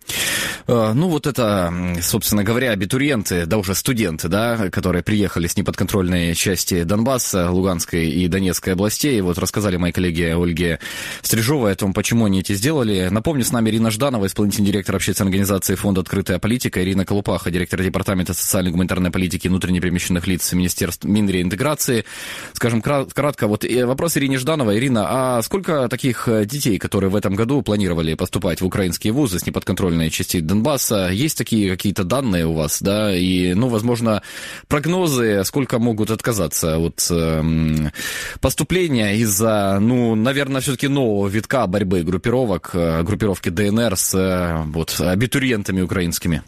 Ну, вот это, собственно говоря, абитуриенты, да уже студенты, да, которые приехали с неподконтрольной части Донбасса, Луганской и Донецкой областей. Вот рассказали мои коллеги Ольге Стрижовой о том, почему они это сделали. Напомню, с нами Ирина Жданова, исполнительный директор общественной организации «Фонд «Открытая политика», Ирина Колупаха, директор департамента социальной и гуманитарной политики и внутренне перемещенных лиц Министерства Минреинтеграции. Скажем кратко, вот вопрос Ирине Ждановой. Ирина, а сколько таких детей, которые в этом году планировали поступать в украинские вузы с неподконтрольной части Донбасса, есть такие какие-то данные у вас, да, и, ну, возможно, прогнозы, сколько могут отказаться от э, поступления из-за, ну, наверное, все-таки нового витка борьбы группировок, группировки ДНР с э, вот, абитуриентами украинскими?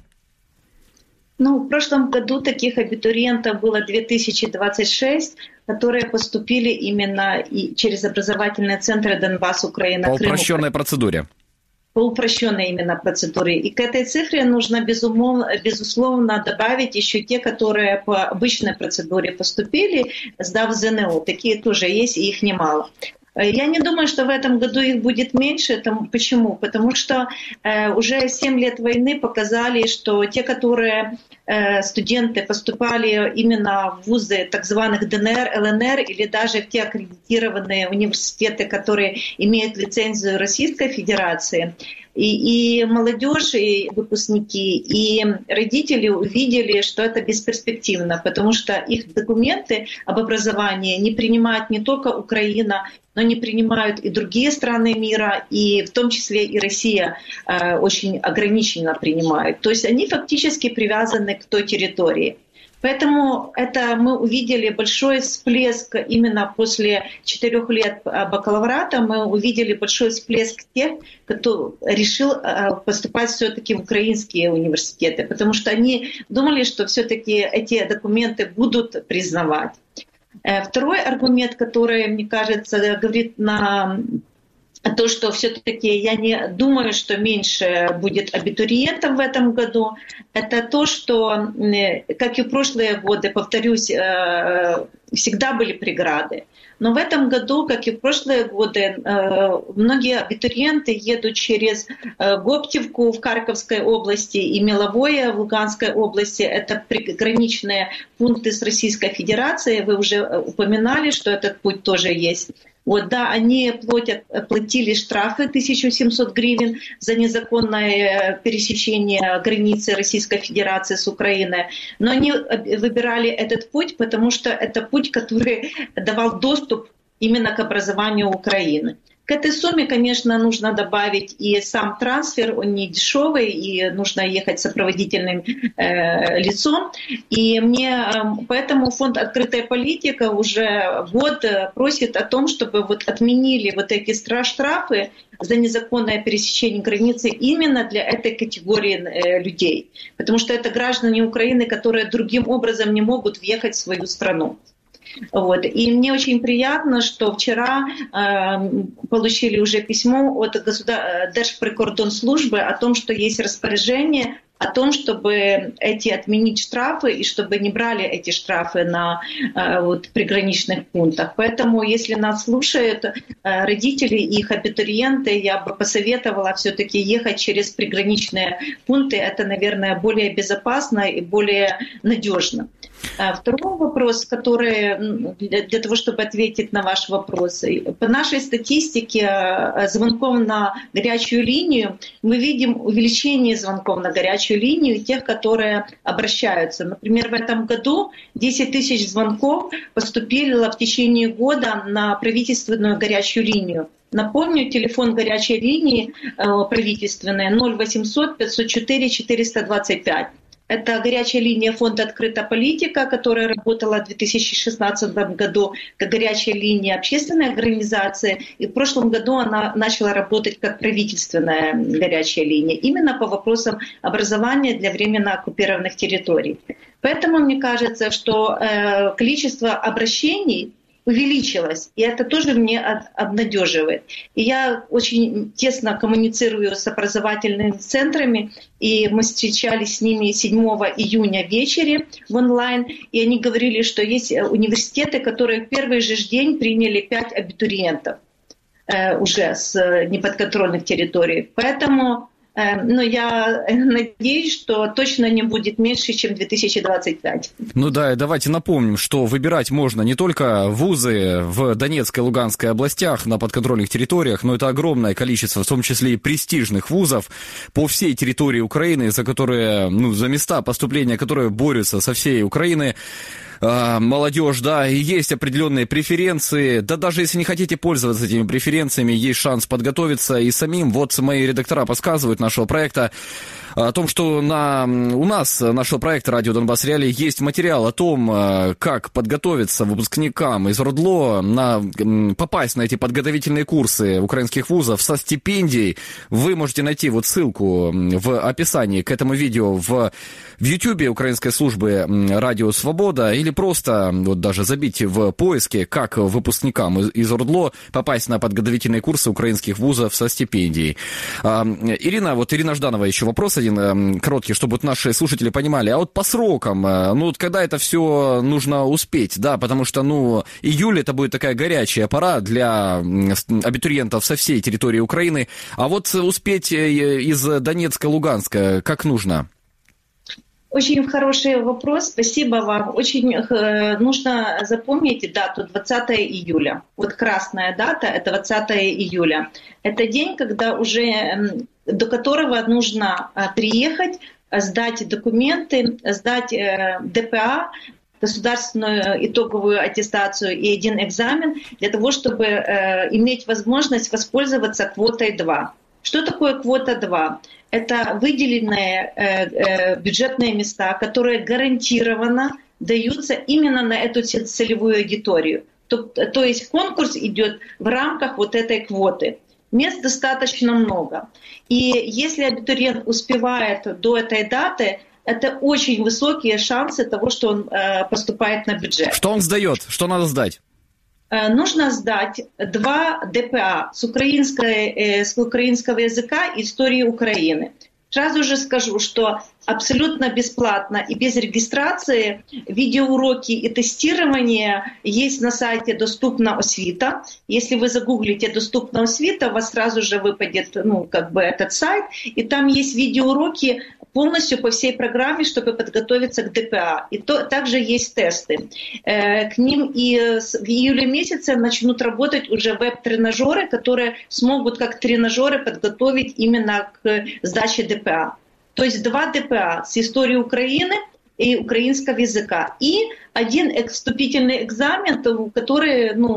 Ну, в прошлом году таких абитуриентов было две тысячи двадцать шесть, которые поступили именно и через образовательные центры Донбасс, Украина, По Крым. По упрощенной процедуре. По упрощенной именно процедуре. И к этой цифре нужно, безумовно, безусловно, добавить еще те, которые по обычной процедуре поступили, сдав ЗНО. Такие тоже есть, и их немало. Я не думаю, что в этом году их будет меньше. Почему? Потому что э, уже семь лет войны показали, что те, которые э, студенты поступали именно в вузы так званых ДНР, ЛНР или даже в те аккредитированные университеты, которые имеют лицензию Российской Федерации, И, и молодежь, и выпускники, и родители увидели, что это бесперспективно, потому что их документы об образовании не принимает не только Украина, но не принимают и другие страны мира, и в том числе и Россия э, очень ограниченно принимает. То есть они фактически привязаны к той территории. Поэтому это мы увидели большой всплеск именно после четырех лет бакалаврата, мы увидели большой всплеск тех, кто решил поступать все-таки в украинские университеты, потому что они думали, что все-таки эти документы будут признавать. Второй аргумент, который, мне кажется, говорит на то, что все-таки я не думаю, что меньше будет абитуриентов в этом году, это то, что, как и в прошлые годы, повторюсь, всегда были преграды. Но в этом году, как и в прошлые годы, многие абитуриенты едут через Гоптевку в Харьковской области и Меловое в Луганской области. Это приграничные пункты с Российской Федерацией. Вы уже упоминали, что этот путь тоже есть. Вот, да, они платят, платили штрафы тысяча семьсот гривен за незаконное пересечение границы Российской Федерации с Украиной. Но они выбирали этот путь, потому что это путь, который давал доступ именно к образованию Украины. К этой сумме, конечно, нужно добавить и сам трансфер, он не дешевый, и нужно ехать с сопроводительным э, лицом. И мне э, поэтому фонд «Открытая политика» уже год просит о том, чтобы вот отменили вот эти штрафы за незаконное пересечение границы именно для этой категории э, людей. Потому что это граждане Украины, которые другим образом не могут въехать в свою страну. Вот. И мне очень приятно, что вчера э, получили уже письмо от государ... Держприкордонслужбы о том, что есть распоряжение о том, чтобы эти отменить штрафы и чтобы не брали эти штрафы на э, вот, приграничных пунктах. Поэтому, если нас слушают э, родители и их абитуриенты, я бы посоветовала все-таки ехать через приграничные пункты. Это, наверное, более безопасно и более надежно. Второй вопрос, который для, для того, чтобы ответить на ваш вопрос. По нашей статистике звонков на горячую линию мы видим увеличение звонков на горячую линию тех, которые обращаются. Например, в этом году десять тысяч звонков поступило в течение года на правительственную горячую линию. Напомню, телефон горячей линии правительственной ноль восемьсот пятьсот четыре четыреста двадцать пять. Это горячая линия фонда «Открытая политика», которая работала в две тысячи шестнадцатом году как горячая линия общественной организации. И в прошлом году она начала работать как правительственная горячая линия, именно по вопросам образования для временно оккупированных территорий. Поэтому мне кажется, что э, количество обращений увеличилась, и это тоже мне обнадеживает. И я очень тесно коммуницирую с образовательными центрами, и мы встречались с ними седьмого июня в вечере в онлайн, и они говорили, что есть университеты, которые в первый же день приняли пять абитуриентов э, уже с неподконтрольных территорий. Поэтому но я надеюсь, что точно не будет меньше, чем две тысячи двадцать пять. Ну да, и давайте напомним, что выбирать можно не только вузы в Донецкой и Луганской областях на подконтрольных территориях, но это огромное количество, в том числе и престижных вузов по всей территории Украины, за которые, ну, за места поступления, которые борются со всей Украины. Молодежь, да, и есть определенные преференции, да даже если не хотите пользоваться этими преференциями, есть шанс подготовиться и самим. Вот мои редактора подсказывают нашего проекта о том, что на, у нас, нашего проекта «Радио Донбасс Реалии», есть материал о том, как подготовиться выпускникам из РОДЛО, на, попасть на эти подготовительные курсы украинских вузов со стипендией. Вы можете найти вот ссылку в описании к этому видео в, в YouTube украинской службы «Радио Свобода», или просто вот даже забить в поиске, как выпускникам из, из РОДЛО попасть на подготовительные курсы украинских вузов со стипендией. А, Ирина, вот Ирина Жданова, еще вопрос один короткий, чтобы вот наши слушатели понимали. А вот по срокам, ну вот когда это все нужно успеть, да, потому что, ну, июль это будет такая горячая пора для абитуриентов со всей территории Украины. А вот успеть из Донецка, Луганска как нужно? Очень хороший вопрос, спасибо вам. Очень э, нужно запомнить дату двадцатого июля. Вот красная дата – это двадцатого июля. Это день, когда уже, э, до которого нужно э, приехать, сдать документы, сдать э, ДПА, государственную итоговую аттестацию и один экзамен для того, чтобы э, иметь возможность воспользоваться квотой два. Что такое квота два? Это выделенные э, э, бюджетные места, которые гарантированно даются именно на эту целевую аудиторию. То, то есть конкурс идет в рамках вот этой квоты. Мест достаточно много. И если абитуриент успевает до этой даты, это очень высокие шансы того, что он э, поступает на бюджет. Что он сдает? Что надо сдать? Нужно сдать два ДПА с, украинской, с украинского языка и истории Украины. Сразу же скажу, что абсолютно бесплатно и без регистрации видеоуроки и тестирование есть на сайте «Доступна освіта». Если вы загуглите «Доступна освіта», у вас сразу же выпадет, ну, как бы этот сайт, и там есть видеоуроки полностью по всей программе, чтобы подготовиться к ДПА. И то, также есть тесты. Э, к ним и в июле месяце начнут работать уже веб-тренажеры, которые смогут как тренажеры подготовить именно к сдаче ДПА. То есть два ДПА с историей Украины и украинского языка. И один вступительный экзамен, который, ну,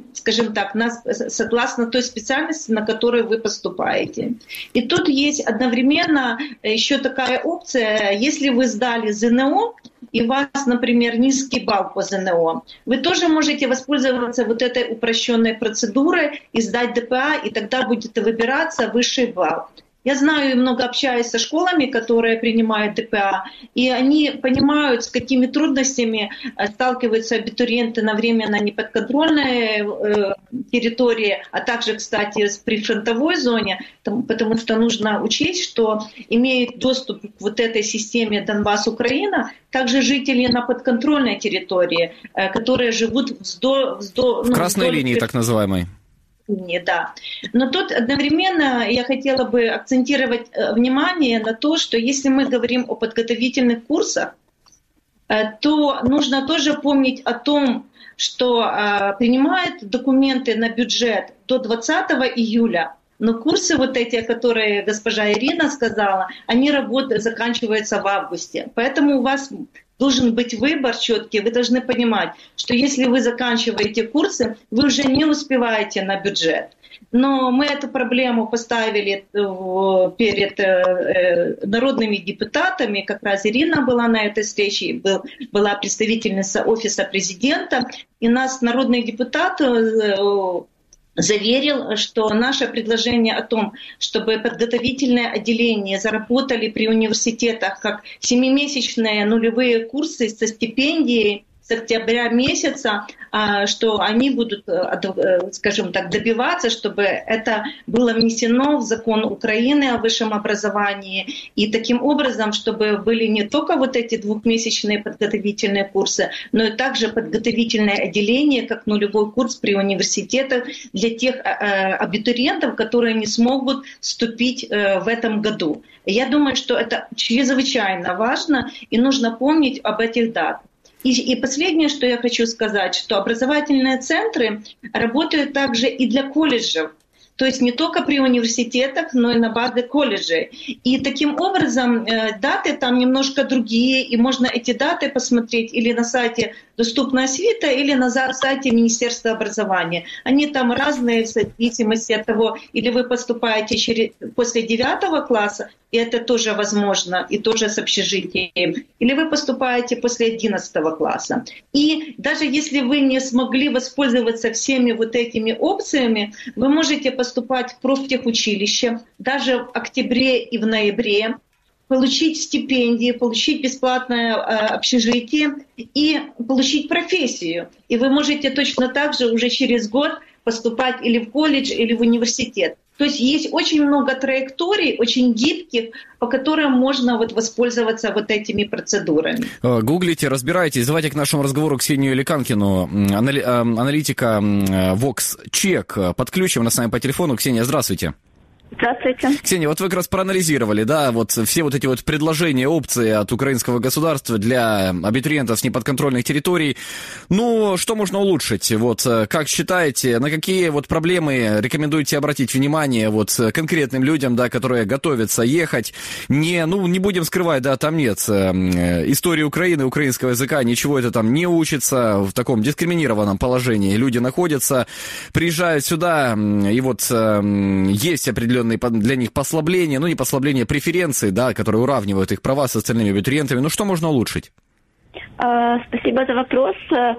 скажем так, на, согласно той специальности, на которую вы поступаете. И тут есть одновременно еще такая опция, если вы сдали ЗНО, и у вас, например, низкий балл по ЗНО, вы тоже можете воспользоваться вот этой упрощенной процедурой и сдать ДПА, и тогда будете выбираться высший балл. Я знаю и много общаюсь со школами, которые принимают ДПА, и они понимают, с какими трудностями сталкиваются абитуриенты на временно неподконтрольной э, территории, а также, кстати, в прифронтовой зоне, потому что нужно учесть, что имеют доступ к вот этой системе Донбасс-Украина также жители на подконтрольной территории, э, которые живут вздо, вздо, в ну, красной вдоль... линии, так называемой. Да. Но тут одновременно я хотела бы акцентировать внимание на то, что если мы говорим о подготовительных курсах, то нужно тоже помнить о том, что принимают документы на бюджет до двадцатого июля, но курсы вот эти, которые госпожа Ирина сказала, они работают, заканчиваются в августе. Поэтому у вас должен быть выбор четкий. Вы должны понимать, что если вы заканчиваете курсы, вы уже не успеваете на бюджет. Но мы эту проблему поставили перед народными депутатами. Как раз Ирина была на этой встрече, был, была представительница Офиса президента. И нас народные депутаты заверил, что наше предложение о том, чтобы подготовительные отделения заработали при университетах как семимесячные нулевые курсы со стипендией с октября месяца, что они будут, скажем так, добиваться, чтобы это было внесено в закон Украины о высшем образовании, и таким образом, чтобы были не только вот эти двухмесячные подготовительные курсы, но и также подготовительное отделение, как нулевой курс при университетах для тех абитуриентов, которые не смогут вступить в этом году. Я думаю, что это чрезвычайно важно, и нужно помнить об этих датах. И, и последнее, что я хочу сказать, что образовательные центры работают также и для колледжев. То есть не только при университетах, но и на базе колледжей. И таким образом э, даты там немножко другие, и можно эти даты посмотреть или на сайте «Доступная освита», или на сайте Министерства образования. Они там разные в зависимости от того, или вы поступаете через, после девятого класса, и это тоже возможно, и тоже с общежитием, или вы поступаете после одиннадцатого класса. И даже если вы не смогли воспользоваться всеми вот этими опциями, вы можете поступать в профтехучилище даже в октябре и в ноябре, получить стипендии, получить бесплатное э, общежитие и получить профессию. И вы можете точно так же уже через год поступать или в колледж, или в университет. То есть есть очень много траекторий, очень гибких, по которым можно вот воспользоваться вот этими процедурами. Гуглите, разбирайтесь. Давайте к нашему разговору Ксению Леканкину, анали- аналитика VoxCheck. Подключим нас с нами по телефону. Ксения, здравствуйте. Здравствуйте. Ксения, вот вы как раз проанализировали, да, вот все вот эти вот предложения, опции от украинского государства для абитуриентов с неподконтрольных территорий. Ну, что можно улучшить? Вот, как считаете, на какие вот проблемы рекомендуете обратить внимание вот конкретным людям, да, которые готовятся ехать? Не, ну, не будем скрывать, да, там нет истории Украины, украинского языка, ничего это там не учится, в таком дискриминированном положении люди находятся, приезжают сюда, и вот есть определенные для них послабления, ну не послабления, преференции, да, которые уравнивают их права с остальными абитуриентами. Ну что можно улучшить? Спасибо за вопрос.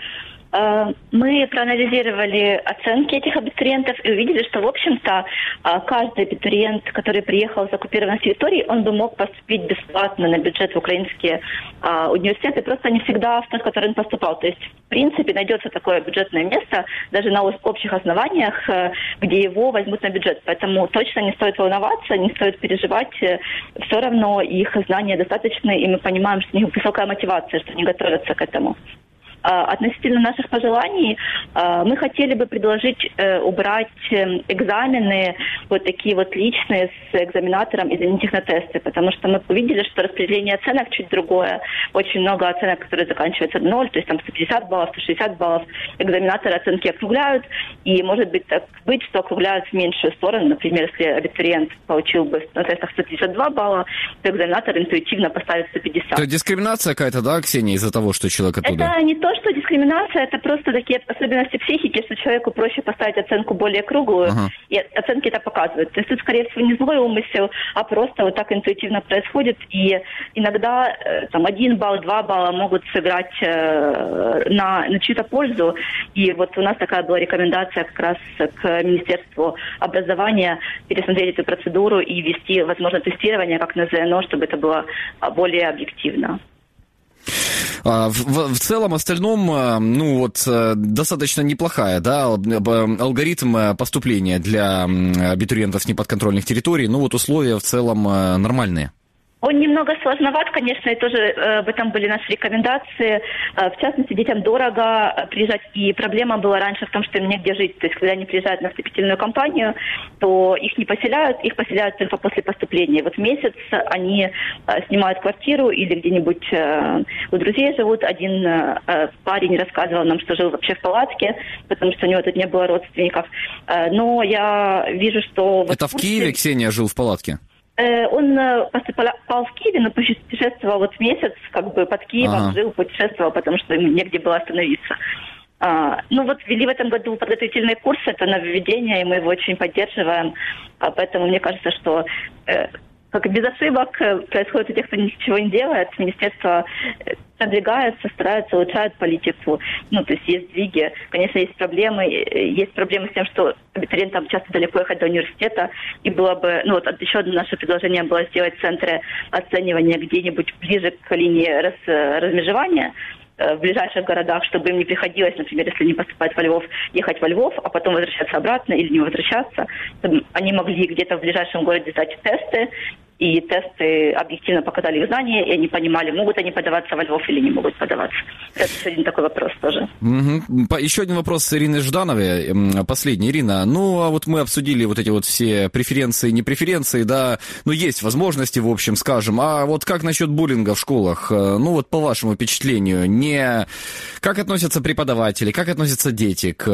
Мы проанализировали оценки этих абитуриентов и увидели, что, в общем-то, каждый абитуриент, который приехал с оккупированной территории, он бы мог поступить бесплатно на бюджет в украинские университеты, просто не всегда в тот, в который он поступал. То есть, в принципе, найдется такое бюджетное место даже на общих основаниях, где его возьмут на бюджет. Поэтому точно не стоит волноваться, не стоит переживать. Все равно их знания достаточны, и мы понимаем, что у них высокая мотивация, что они готовятся к этому. Относительно наших пожеланий, мы хотели бы предложить убрать экзамены вот такие вот личные с экзаменатором и заменить их на тесты, потому что мы увидели, что распределение оценок чуть другое. Очень много оценок, которые заканчиваются в ноль, то есть там сто пятьдесят баллов, сто шестьдесят баллов. Экзаменаторы оценки округляют, и может быть так быть, что округляют в меньшую сторону. Например, если абитуриент получил бы на тестах сто пятьдесят два балла, то экзаменатор интуитивно поставит сто пятьдесят. Это дискриминация какая-то, да, Ксения, из-за того, что человек оттуда? Это не то, думаю, что дискриминация – это просто такие особенности психики, что человеку проще поставить оценку более круглую, ага. и оценки это показывают. То есть тут, скорее всего, не злой умысел, а просто вот так интуитивно происходит, и иногда там один балл, два балла могут сыграть на, на чью-то пользу, и вот у нас такая была рекомендация как раз к Министерству образования пересмотреть эту процедуру и ввести, возможно, тестирование как на ЗНО, чтобы это было более объективно. В, в целом, остальном, ну вот, достаточно неплохая, да, алгоритм поступления для абитуриентов с неподконтрольных территорий, ну вот условия в целом нормальные. Он немного сложноват, конечно, и тоже э, об этом были наши рекомендации. Э, в частности, детям дорого приезжать, и проблема была раньше в том, что им негде жить. То есть, когда они приезжают на вступительную кампанию, то их не поселяют, их поселяют только после поступления. Вот месяц они э, снимают квартиру или где-нибудь э, у друзей живут. Один э, парень рассказывал нам, что жил вообще в палатке, потому что у него тут не было родственников. Э, но я вижу, что... Это в Киеве Ксения жил в палатке? Он попал в Киеве, но путешествовал вот месяц, как бы под Киевом, ага. жил, путешествовал, потому что ему негде было остановиться. А, ну вот ввели в этом году подготовительный курс, это нововведение, и мы его очень поддерживаем. А поэтому мне кажется, что э, как без ошибок происходит у тех, кто ничего не делает. Министерство продвигается, старается, улучшает политику. Ну, то есть есть сдвиги. Конечно, есть проблемы. Есть проблемы с тем, что абитуриентам часто далеко ехать до университета. И было бы... Ну, вот еще одно наше предложение было сделать центры оценивания где-нибудь ближе к линии раз, размежевания в ближайших городах, чтобы им не приходилось, например, если они поступают во Львов, ехать во Львов, а потом возвращаться обратно или не возвращаться. Они могли где-то в ближайшем городе сдать тесты, и тесты объективно показали их знания, и они понимали, могут они подаваться во Львов или не могут подаваться. Это один такой вопрос тоже. Угу. Еще один вопрос с Ириной Ждановой. Последний, Ирина. Ну, а вот мы обсудили вот эти вот все преференции, не преференции, да, ну, есть возможности, в общем, скажем. А вот как насчет буллинга в школах? Ну, вот по вашему впечатлению, не... как относятся преподаватели, как относятся дети к,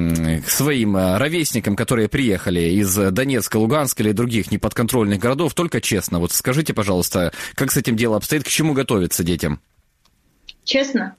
к своим ровесникам, которые приехали из Донецка, Луганска или других неподконтрольных городов, только честно? Честно, вот скажите, пожалуйста, как с этим дело обстоит, к чему готовиться детям? Честно?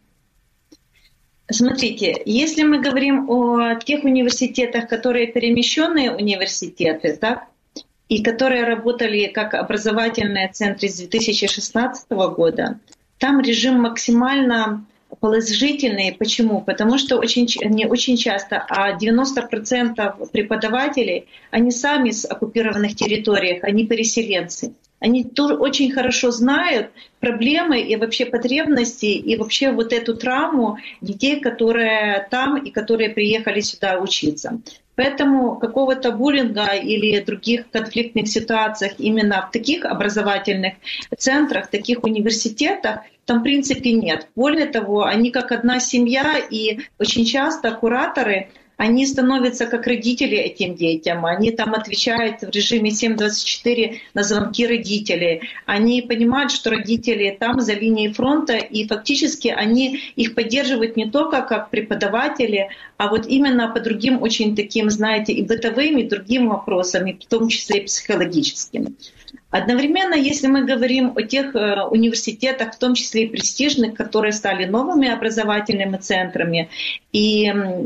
Смотрите, если мы говорим о тех университетах, которые перемещенные университеты, так, и которые работали как образовательные центры с две тысячи шестнадцатого года, там режим максимально положительный. Почему? Потому что очень, не очень часто, а девяносто процентов преподавателей, они сами с оккупированных территорий, они переселенцы. Они тоже очень хорошо знают проблемы и вообще потребности, и вообще вот эту травму детей, которые там и которые приехали сюда учиться. Поэтому какого-то буллинга или других конфликтных ситуациях именно в таких образовательных центрах, таких университетах там в принципе нет. Более того, они как одна семья, и очень часто кураторы, они становятся как родители этим детям. Они там отвечают в режиме семь двадцать четыре на звонки родителей. Они понимают, что родители там за линией фронта, и фактически они их поддерживают не только как преподаватели, а вот именно по другим очень таким, знаете, и бытовым, и другим вопросам, в том числе и психологическим. Одновременно, если мы говорим о тех э, университетах, в том числе и престижных, которые стали новыми образовательными центрами, и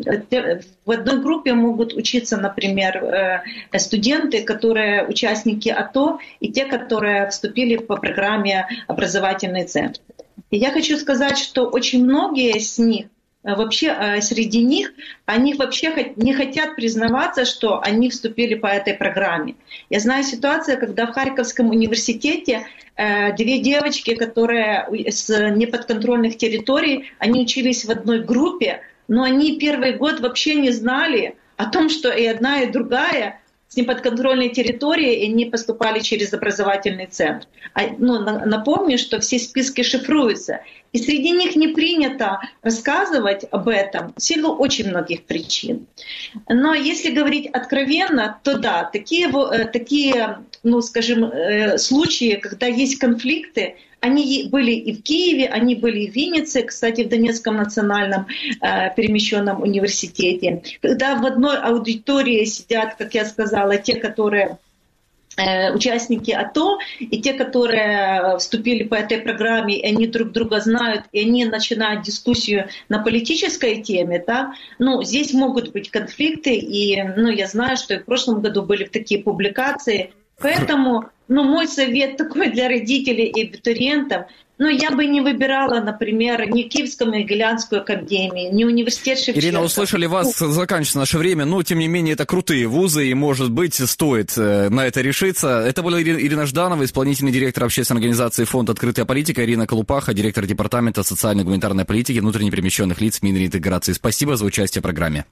э, в одной группе могут учиться, например, э, студенты, которые участники АТО, и те, которые вступили по программе «Образовательный центр». И я хочу сказать, что очень многие с них, вообще среди них, они вообще не хотят признаваться, что они вступили по этой программе. Я знаю ситуацию, когда в Харьковском университете две девочки, которые с неподконтрольных территорий, они учились в одной группе, но они первый год вообще не знали о том, что и одна, и другая с неподконтрольной территории, и они поступали через образовательный центр. А, ну, напомню, что все списки шифруются. И среди них не принято рассказывать об этом в силу очень многих причин. Но если говорить откровенно, то да, такие, такие ну, скажем, случаи, когда есть конфликты, они были и в Киеве, они были и в Виннице, кстати, в Донецком национальном э, перемещенном университете. Когда в одной аудитории сидят, как я сказала, те, которые участники АТО и те, которые вступили по этой программе, они друг друга знают, и они начинают дискуссию на политической теме, да, ну, здесь могут быть конфликты, и, ну, я знаю, что и в прошлом году были такие публикации, поэтому, ну, мой совет такой для родителей и абитуриентов, ну, я бы не выбирала, например, ни Киевскую Могилянскую академию, ни университет Шевченко. Ирина, услышали вас, заканчивается наше время, но, тем не менее, это крутые вузы, и, может быть, стоит на это решиться. Это была Ирина Жданова, исполнительный директор общественной организации «Фонд «Открытая политика», Ирина Колупаха, директор департамента социальной и гуманитарной политики, внутренне перемещенных лиц Минреинтеграции. Спасибо за участие в программе.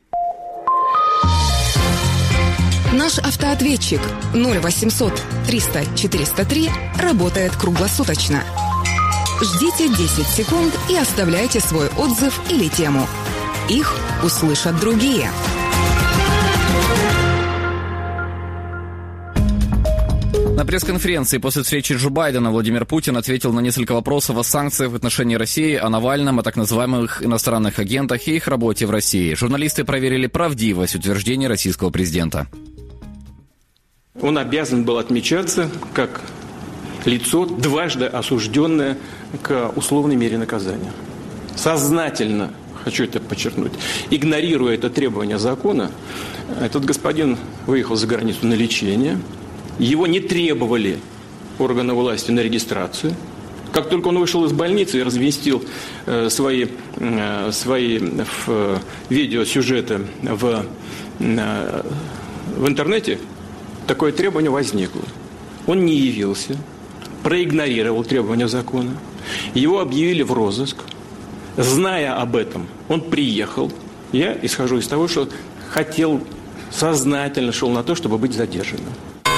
Наш автоответчик ноль восемьсот триста четыреста три работает круглосуточно. Ждите десять секунд и оставляйте свой отзыв или тему. Их услышат другие. На пресс-конференции после встречи Джо Байдена Владимир Путин ответил на несколько вопросов о санкциях в отношении России, о Навальном, о так называемых иностранных агентах и их работе в России. Журналисты проверили правдивость утверждений российского президента. Он обязан был отмечаться как лицо, дважды осужденное к условной мере наказания. Сознательно, хочу это подчеркнуть, игнорируя это требование закона, этот господин выехал за границу на лечение. Его не требовали органы власти на регистрацию. Как только он вышел из больницы и разместил э, свои, э, свои э, видеосюжеты в, э, в интернете, такое требование возникло. Он не явился, проигнорировал требования закона. Его объявили в розыск. Зная об этом, он приехал. Я исхожу из того, что хотел, сознательно шел на то, чтобы быть задержанным.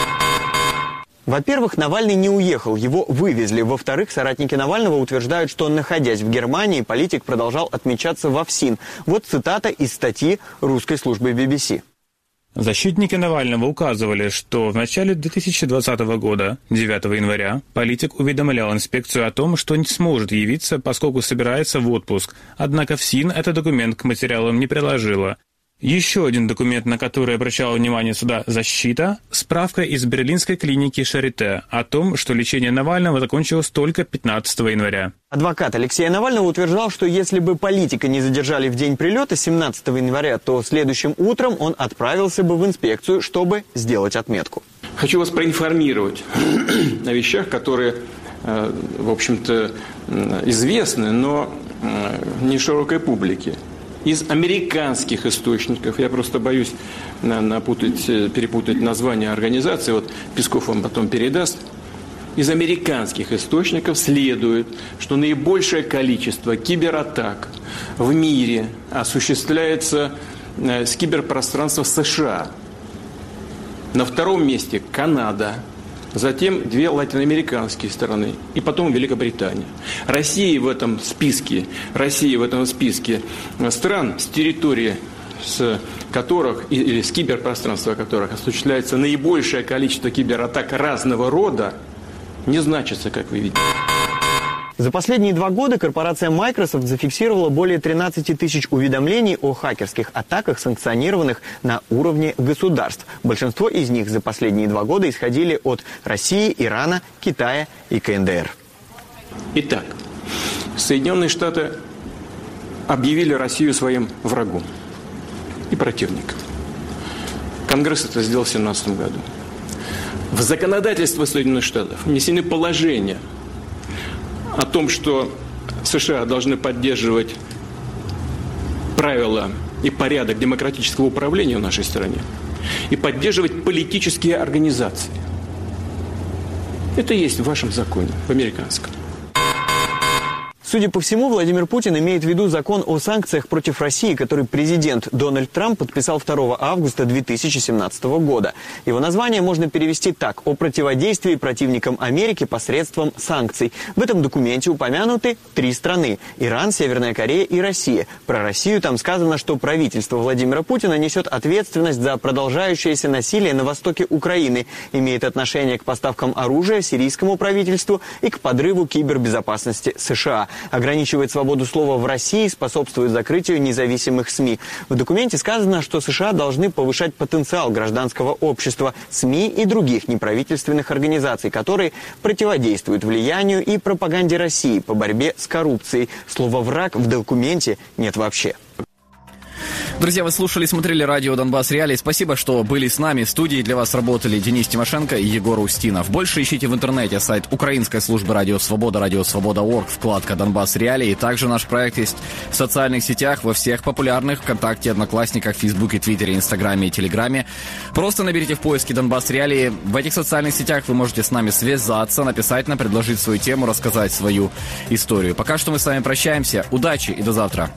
Во-первых, Навальный не уехал, его вывезли. Во-вторых, соратники Навального утверждают, что, находясь в Германии, политик продолжал отмечаться в ОФСИН. Вот цитата из статьи русской службы би би си. Защитники Навального указывали, что в начале две тысячи двадцатого года, девятого января, политик уведомлял инспекцию о том, что не сможет явиться, поскольку собирается в отпуск. Однако ФСИН этот документ к материалам не приложила. Еще один документ, на который обращала внимание суда защита – справка из берлинской клиники Шарите о том, что лечение Навального закончилось только пятнадцатого января. Адвокат Алексея Навального утверждал, что если бы политика не задержали в день прилета семнадцатого января, то следующим утром он отправился бы в инспекцию, чтобы сделать отметку. Хочу вас проинформировать о вещах, которые, в общем-то, известны, но не широкой публике. Из американских источников, я просто боюсь напутать, перепутать название организации, вот Песков вам потом передаст, из американских источников следует, что наибольшее количество кибератак в мире осуществляется с киберпространства США. На втором месте Канада. Затем две латиноамериканские страны, и потом Великобритания. Россия в этом списке, Россия в этом списке стран, с территории с которых, или с киберпространства которых осуществляется наибольшее количество кибератак разного рода, не значится, как вы видите. За последние два года корпорация Microsoft зафиксировала более тринадцати тысяч уведомлений о хакерских атаках, санкционированных на уровне государств. Большинство из них за последние два года исходили от России, Ирана, Китая и ка эн дэ эр. Итак, Соединенные Штаты объявили Россию своим врагом и противником. Конгресс это сделал в две тысячи семнадцатом году. В законодательство Соединенных Штатов внесены положения о том, что США должны поддерживать правила и порядок демократического управления в нашей стране и поддерживать политические организации. Это есть в вашем законе, в американском. Судя по всему, Владимир Путин имеет в виду закон о санкциях против России, который президент Дональд Трамп подписал второго августа две тысячи семнадцатого года. Его название можно перевести так: «О противодействии противникам Америки посредством санкций». В этом документе упомянуты три страны – Иран, Северная Корея и Россия. Про Россию там сказано, что правительство Владимира Путина несет ответственность за продолжающееся насилие на востоке Украины, имеет отношение к поставкам оружия сирийскому правительству и к подрыву кибербезопасности США. ограничивает свободу слова в России, способствует закрытию независимых СМИ. В документе сказано, что США должны повышать потенциал гражданского общества, СМИ и других неправительственных организаций, которые противодействуют влиянию и пропаганде России по борьбе с коррупцией. Слова «враг» в документе нет вообще. Друзья, вы слушали и смотрели радио «Донбасс Реалии». Спасибо, что были с нами. В студии для вас работали Денис Тимошенко и Егор Устинов. Больше ищите в интернете сайт Украинской службы Радио Свобода, Радио Свобода точка орг, вкладка «Донбасс Реалии». Также наш проект есть в социальных сетях, во всех популярных ВКонтакте, Одноклассниках, Фейсбуке, Твиттере, Инстаграме и Телеграме. Просто наберите в поиске «Донбасс Реалии». В этих социальных сетях вы можете с нами связаться, написать нам, предложить свою тему, рассказать свою историю. Пока что мы с вами прощаемся. Удачи и до завтра.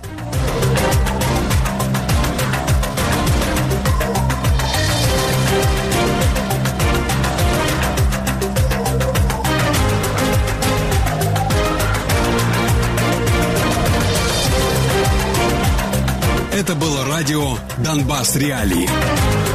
Это было радио «Донбасс Реалии».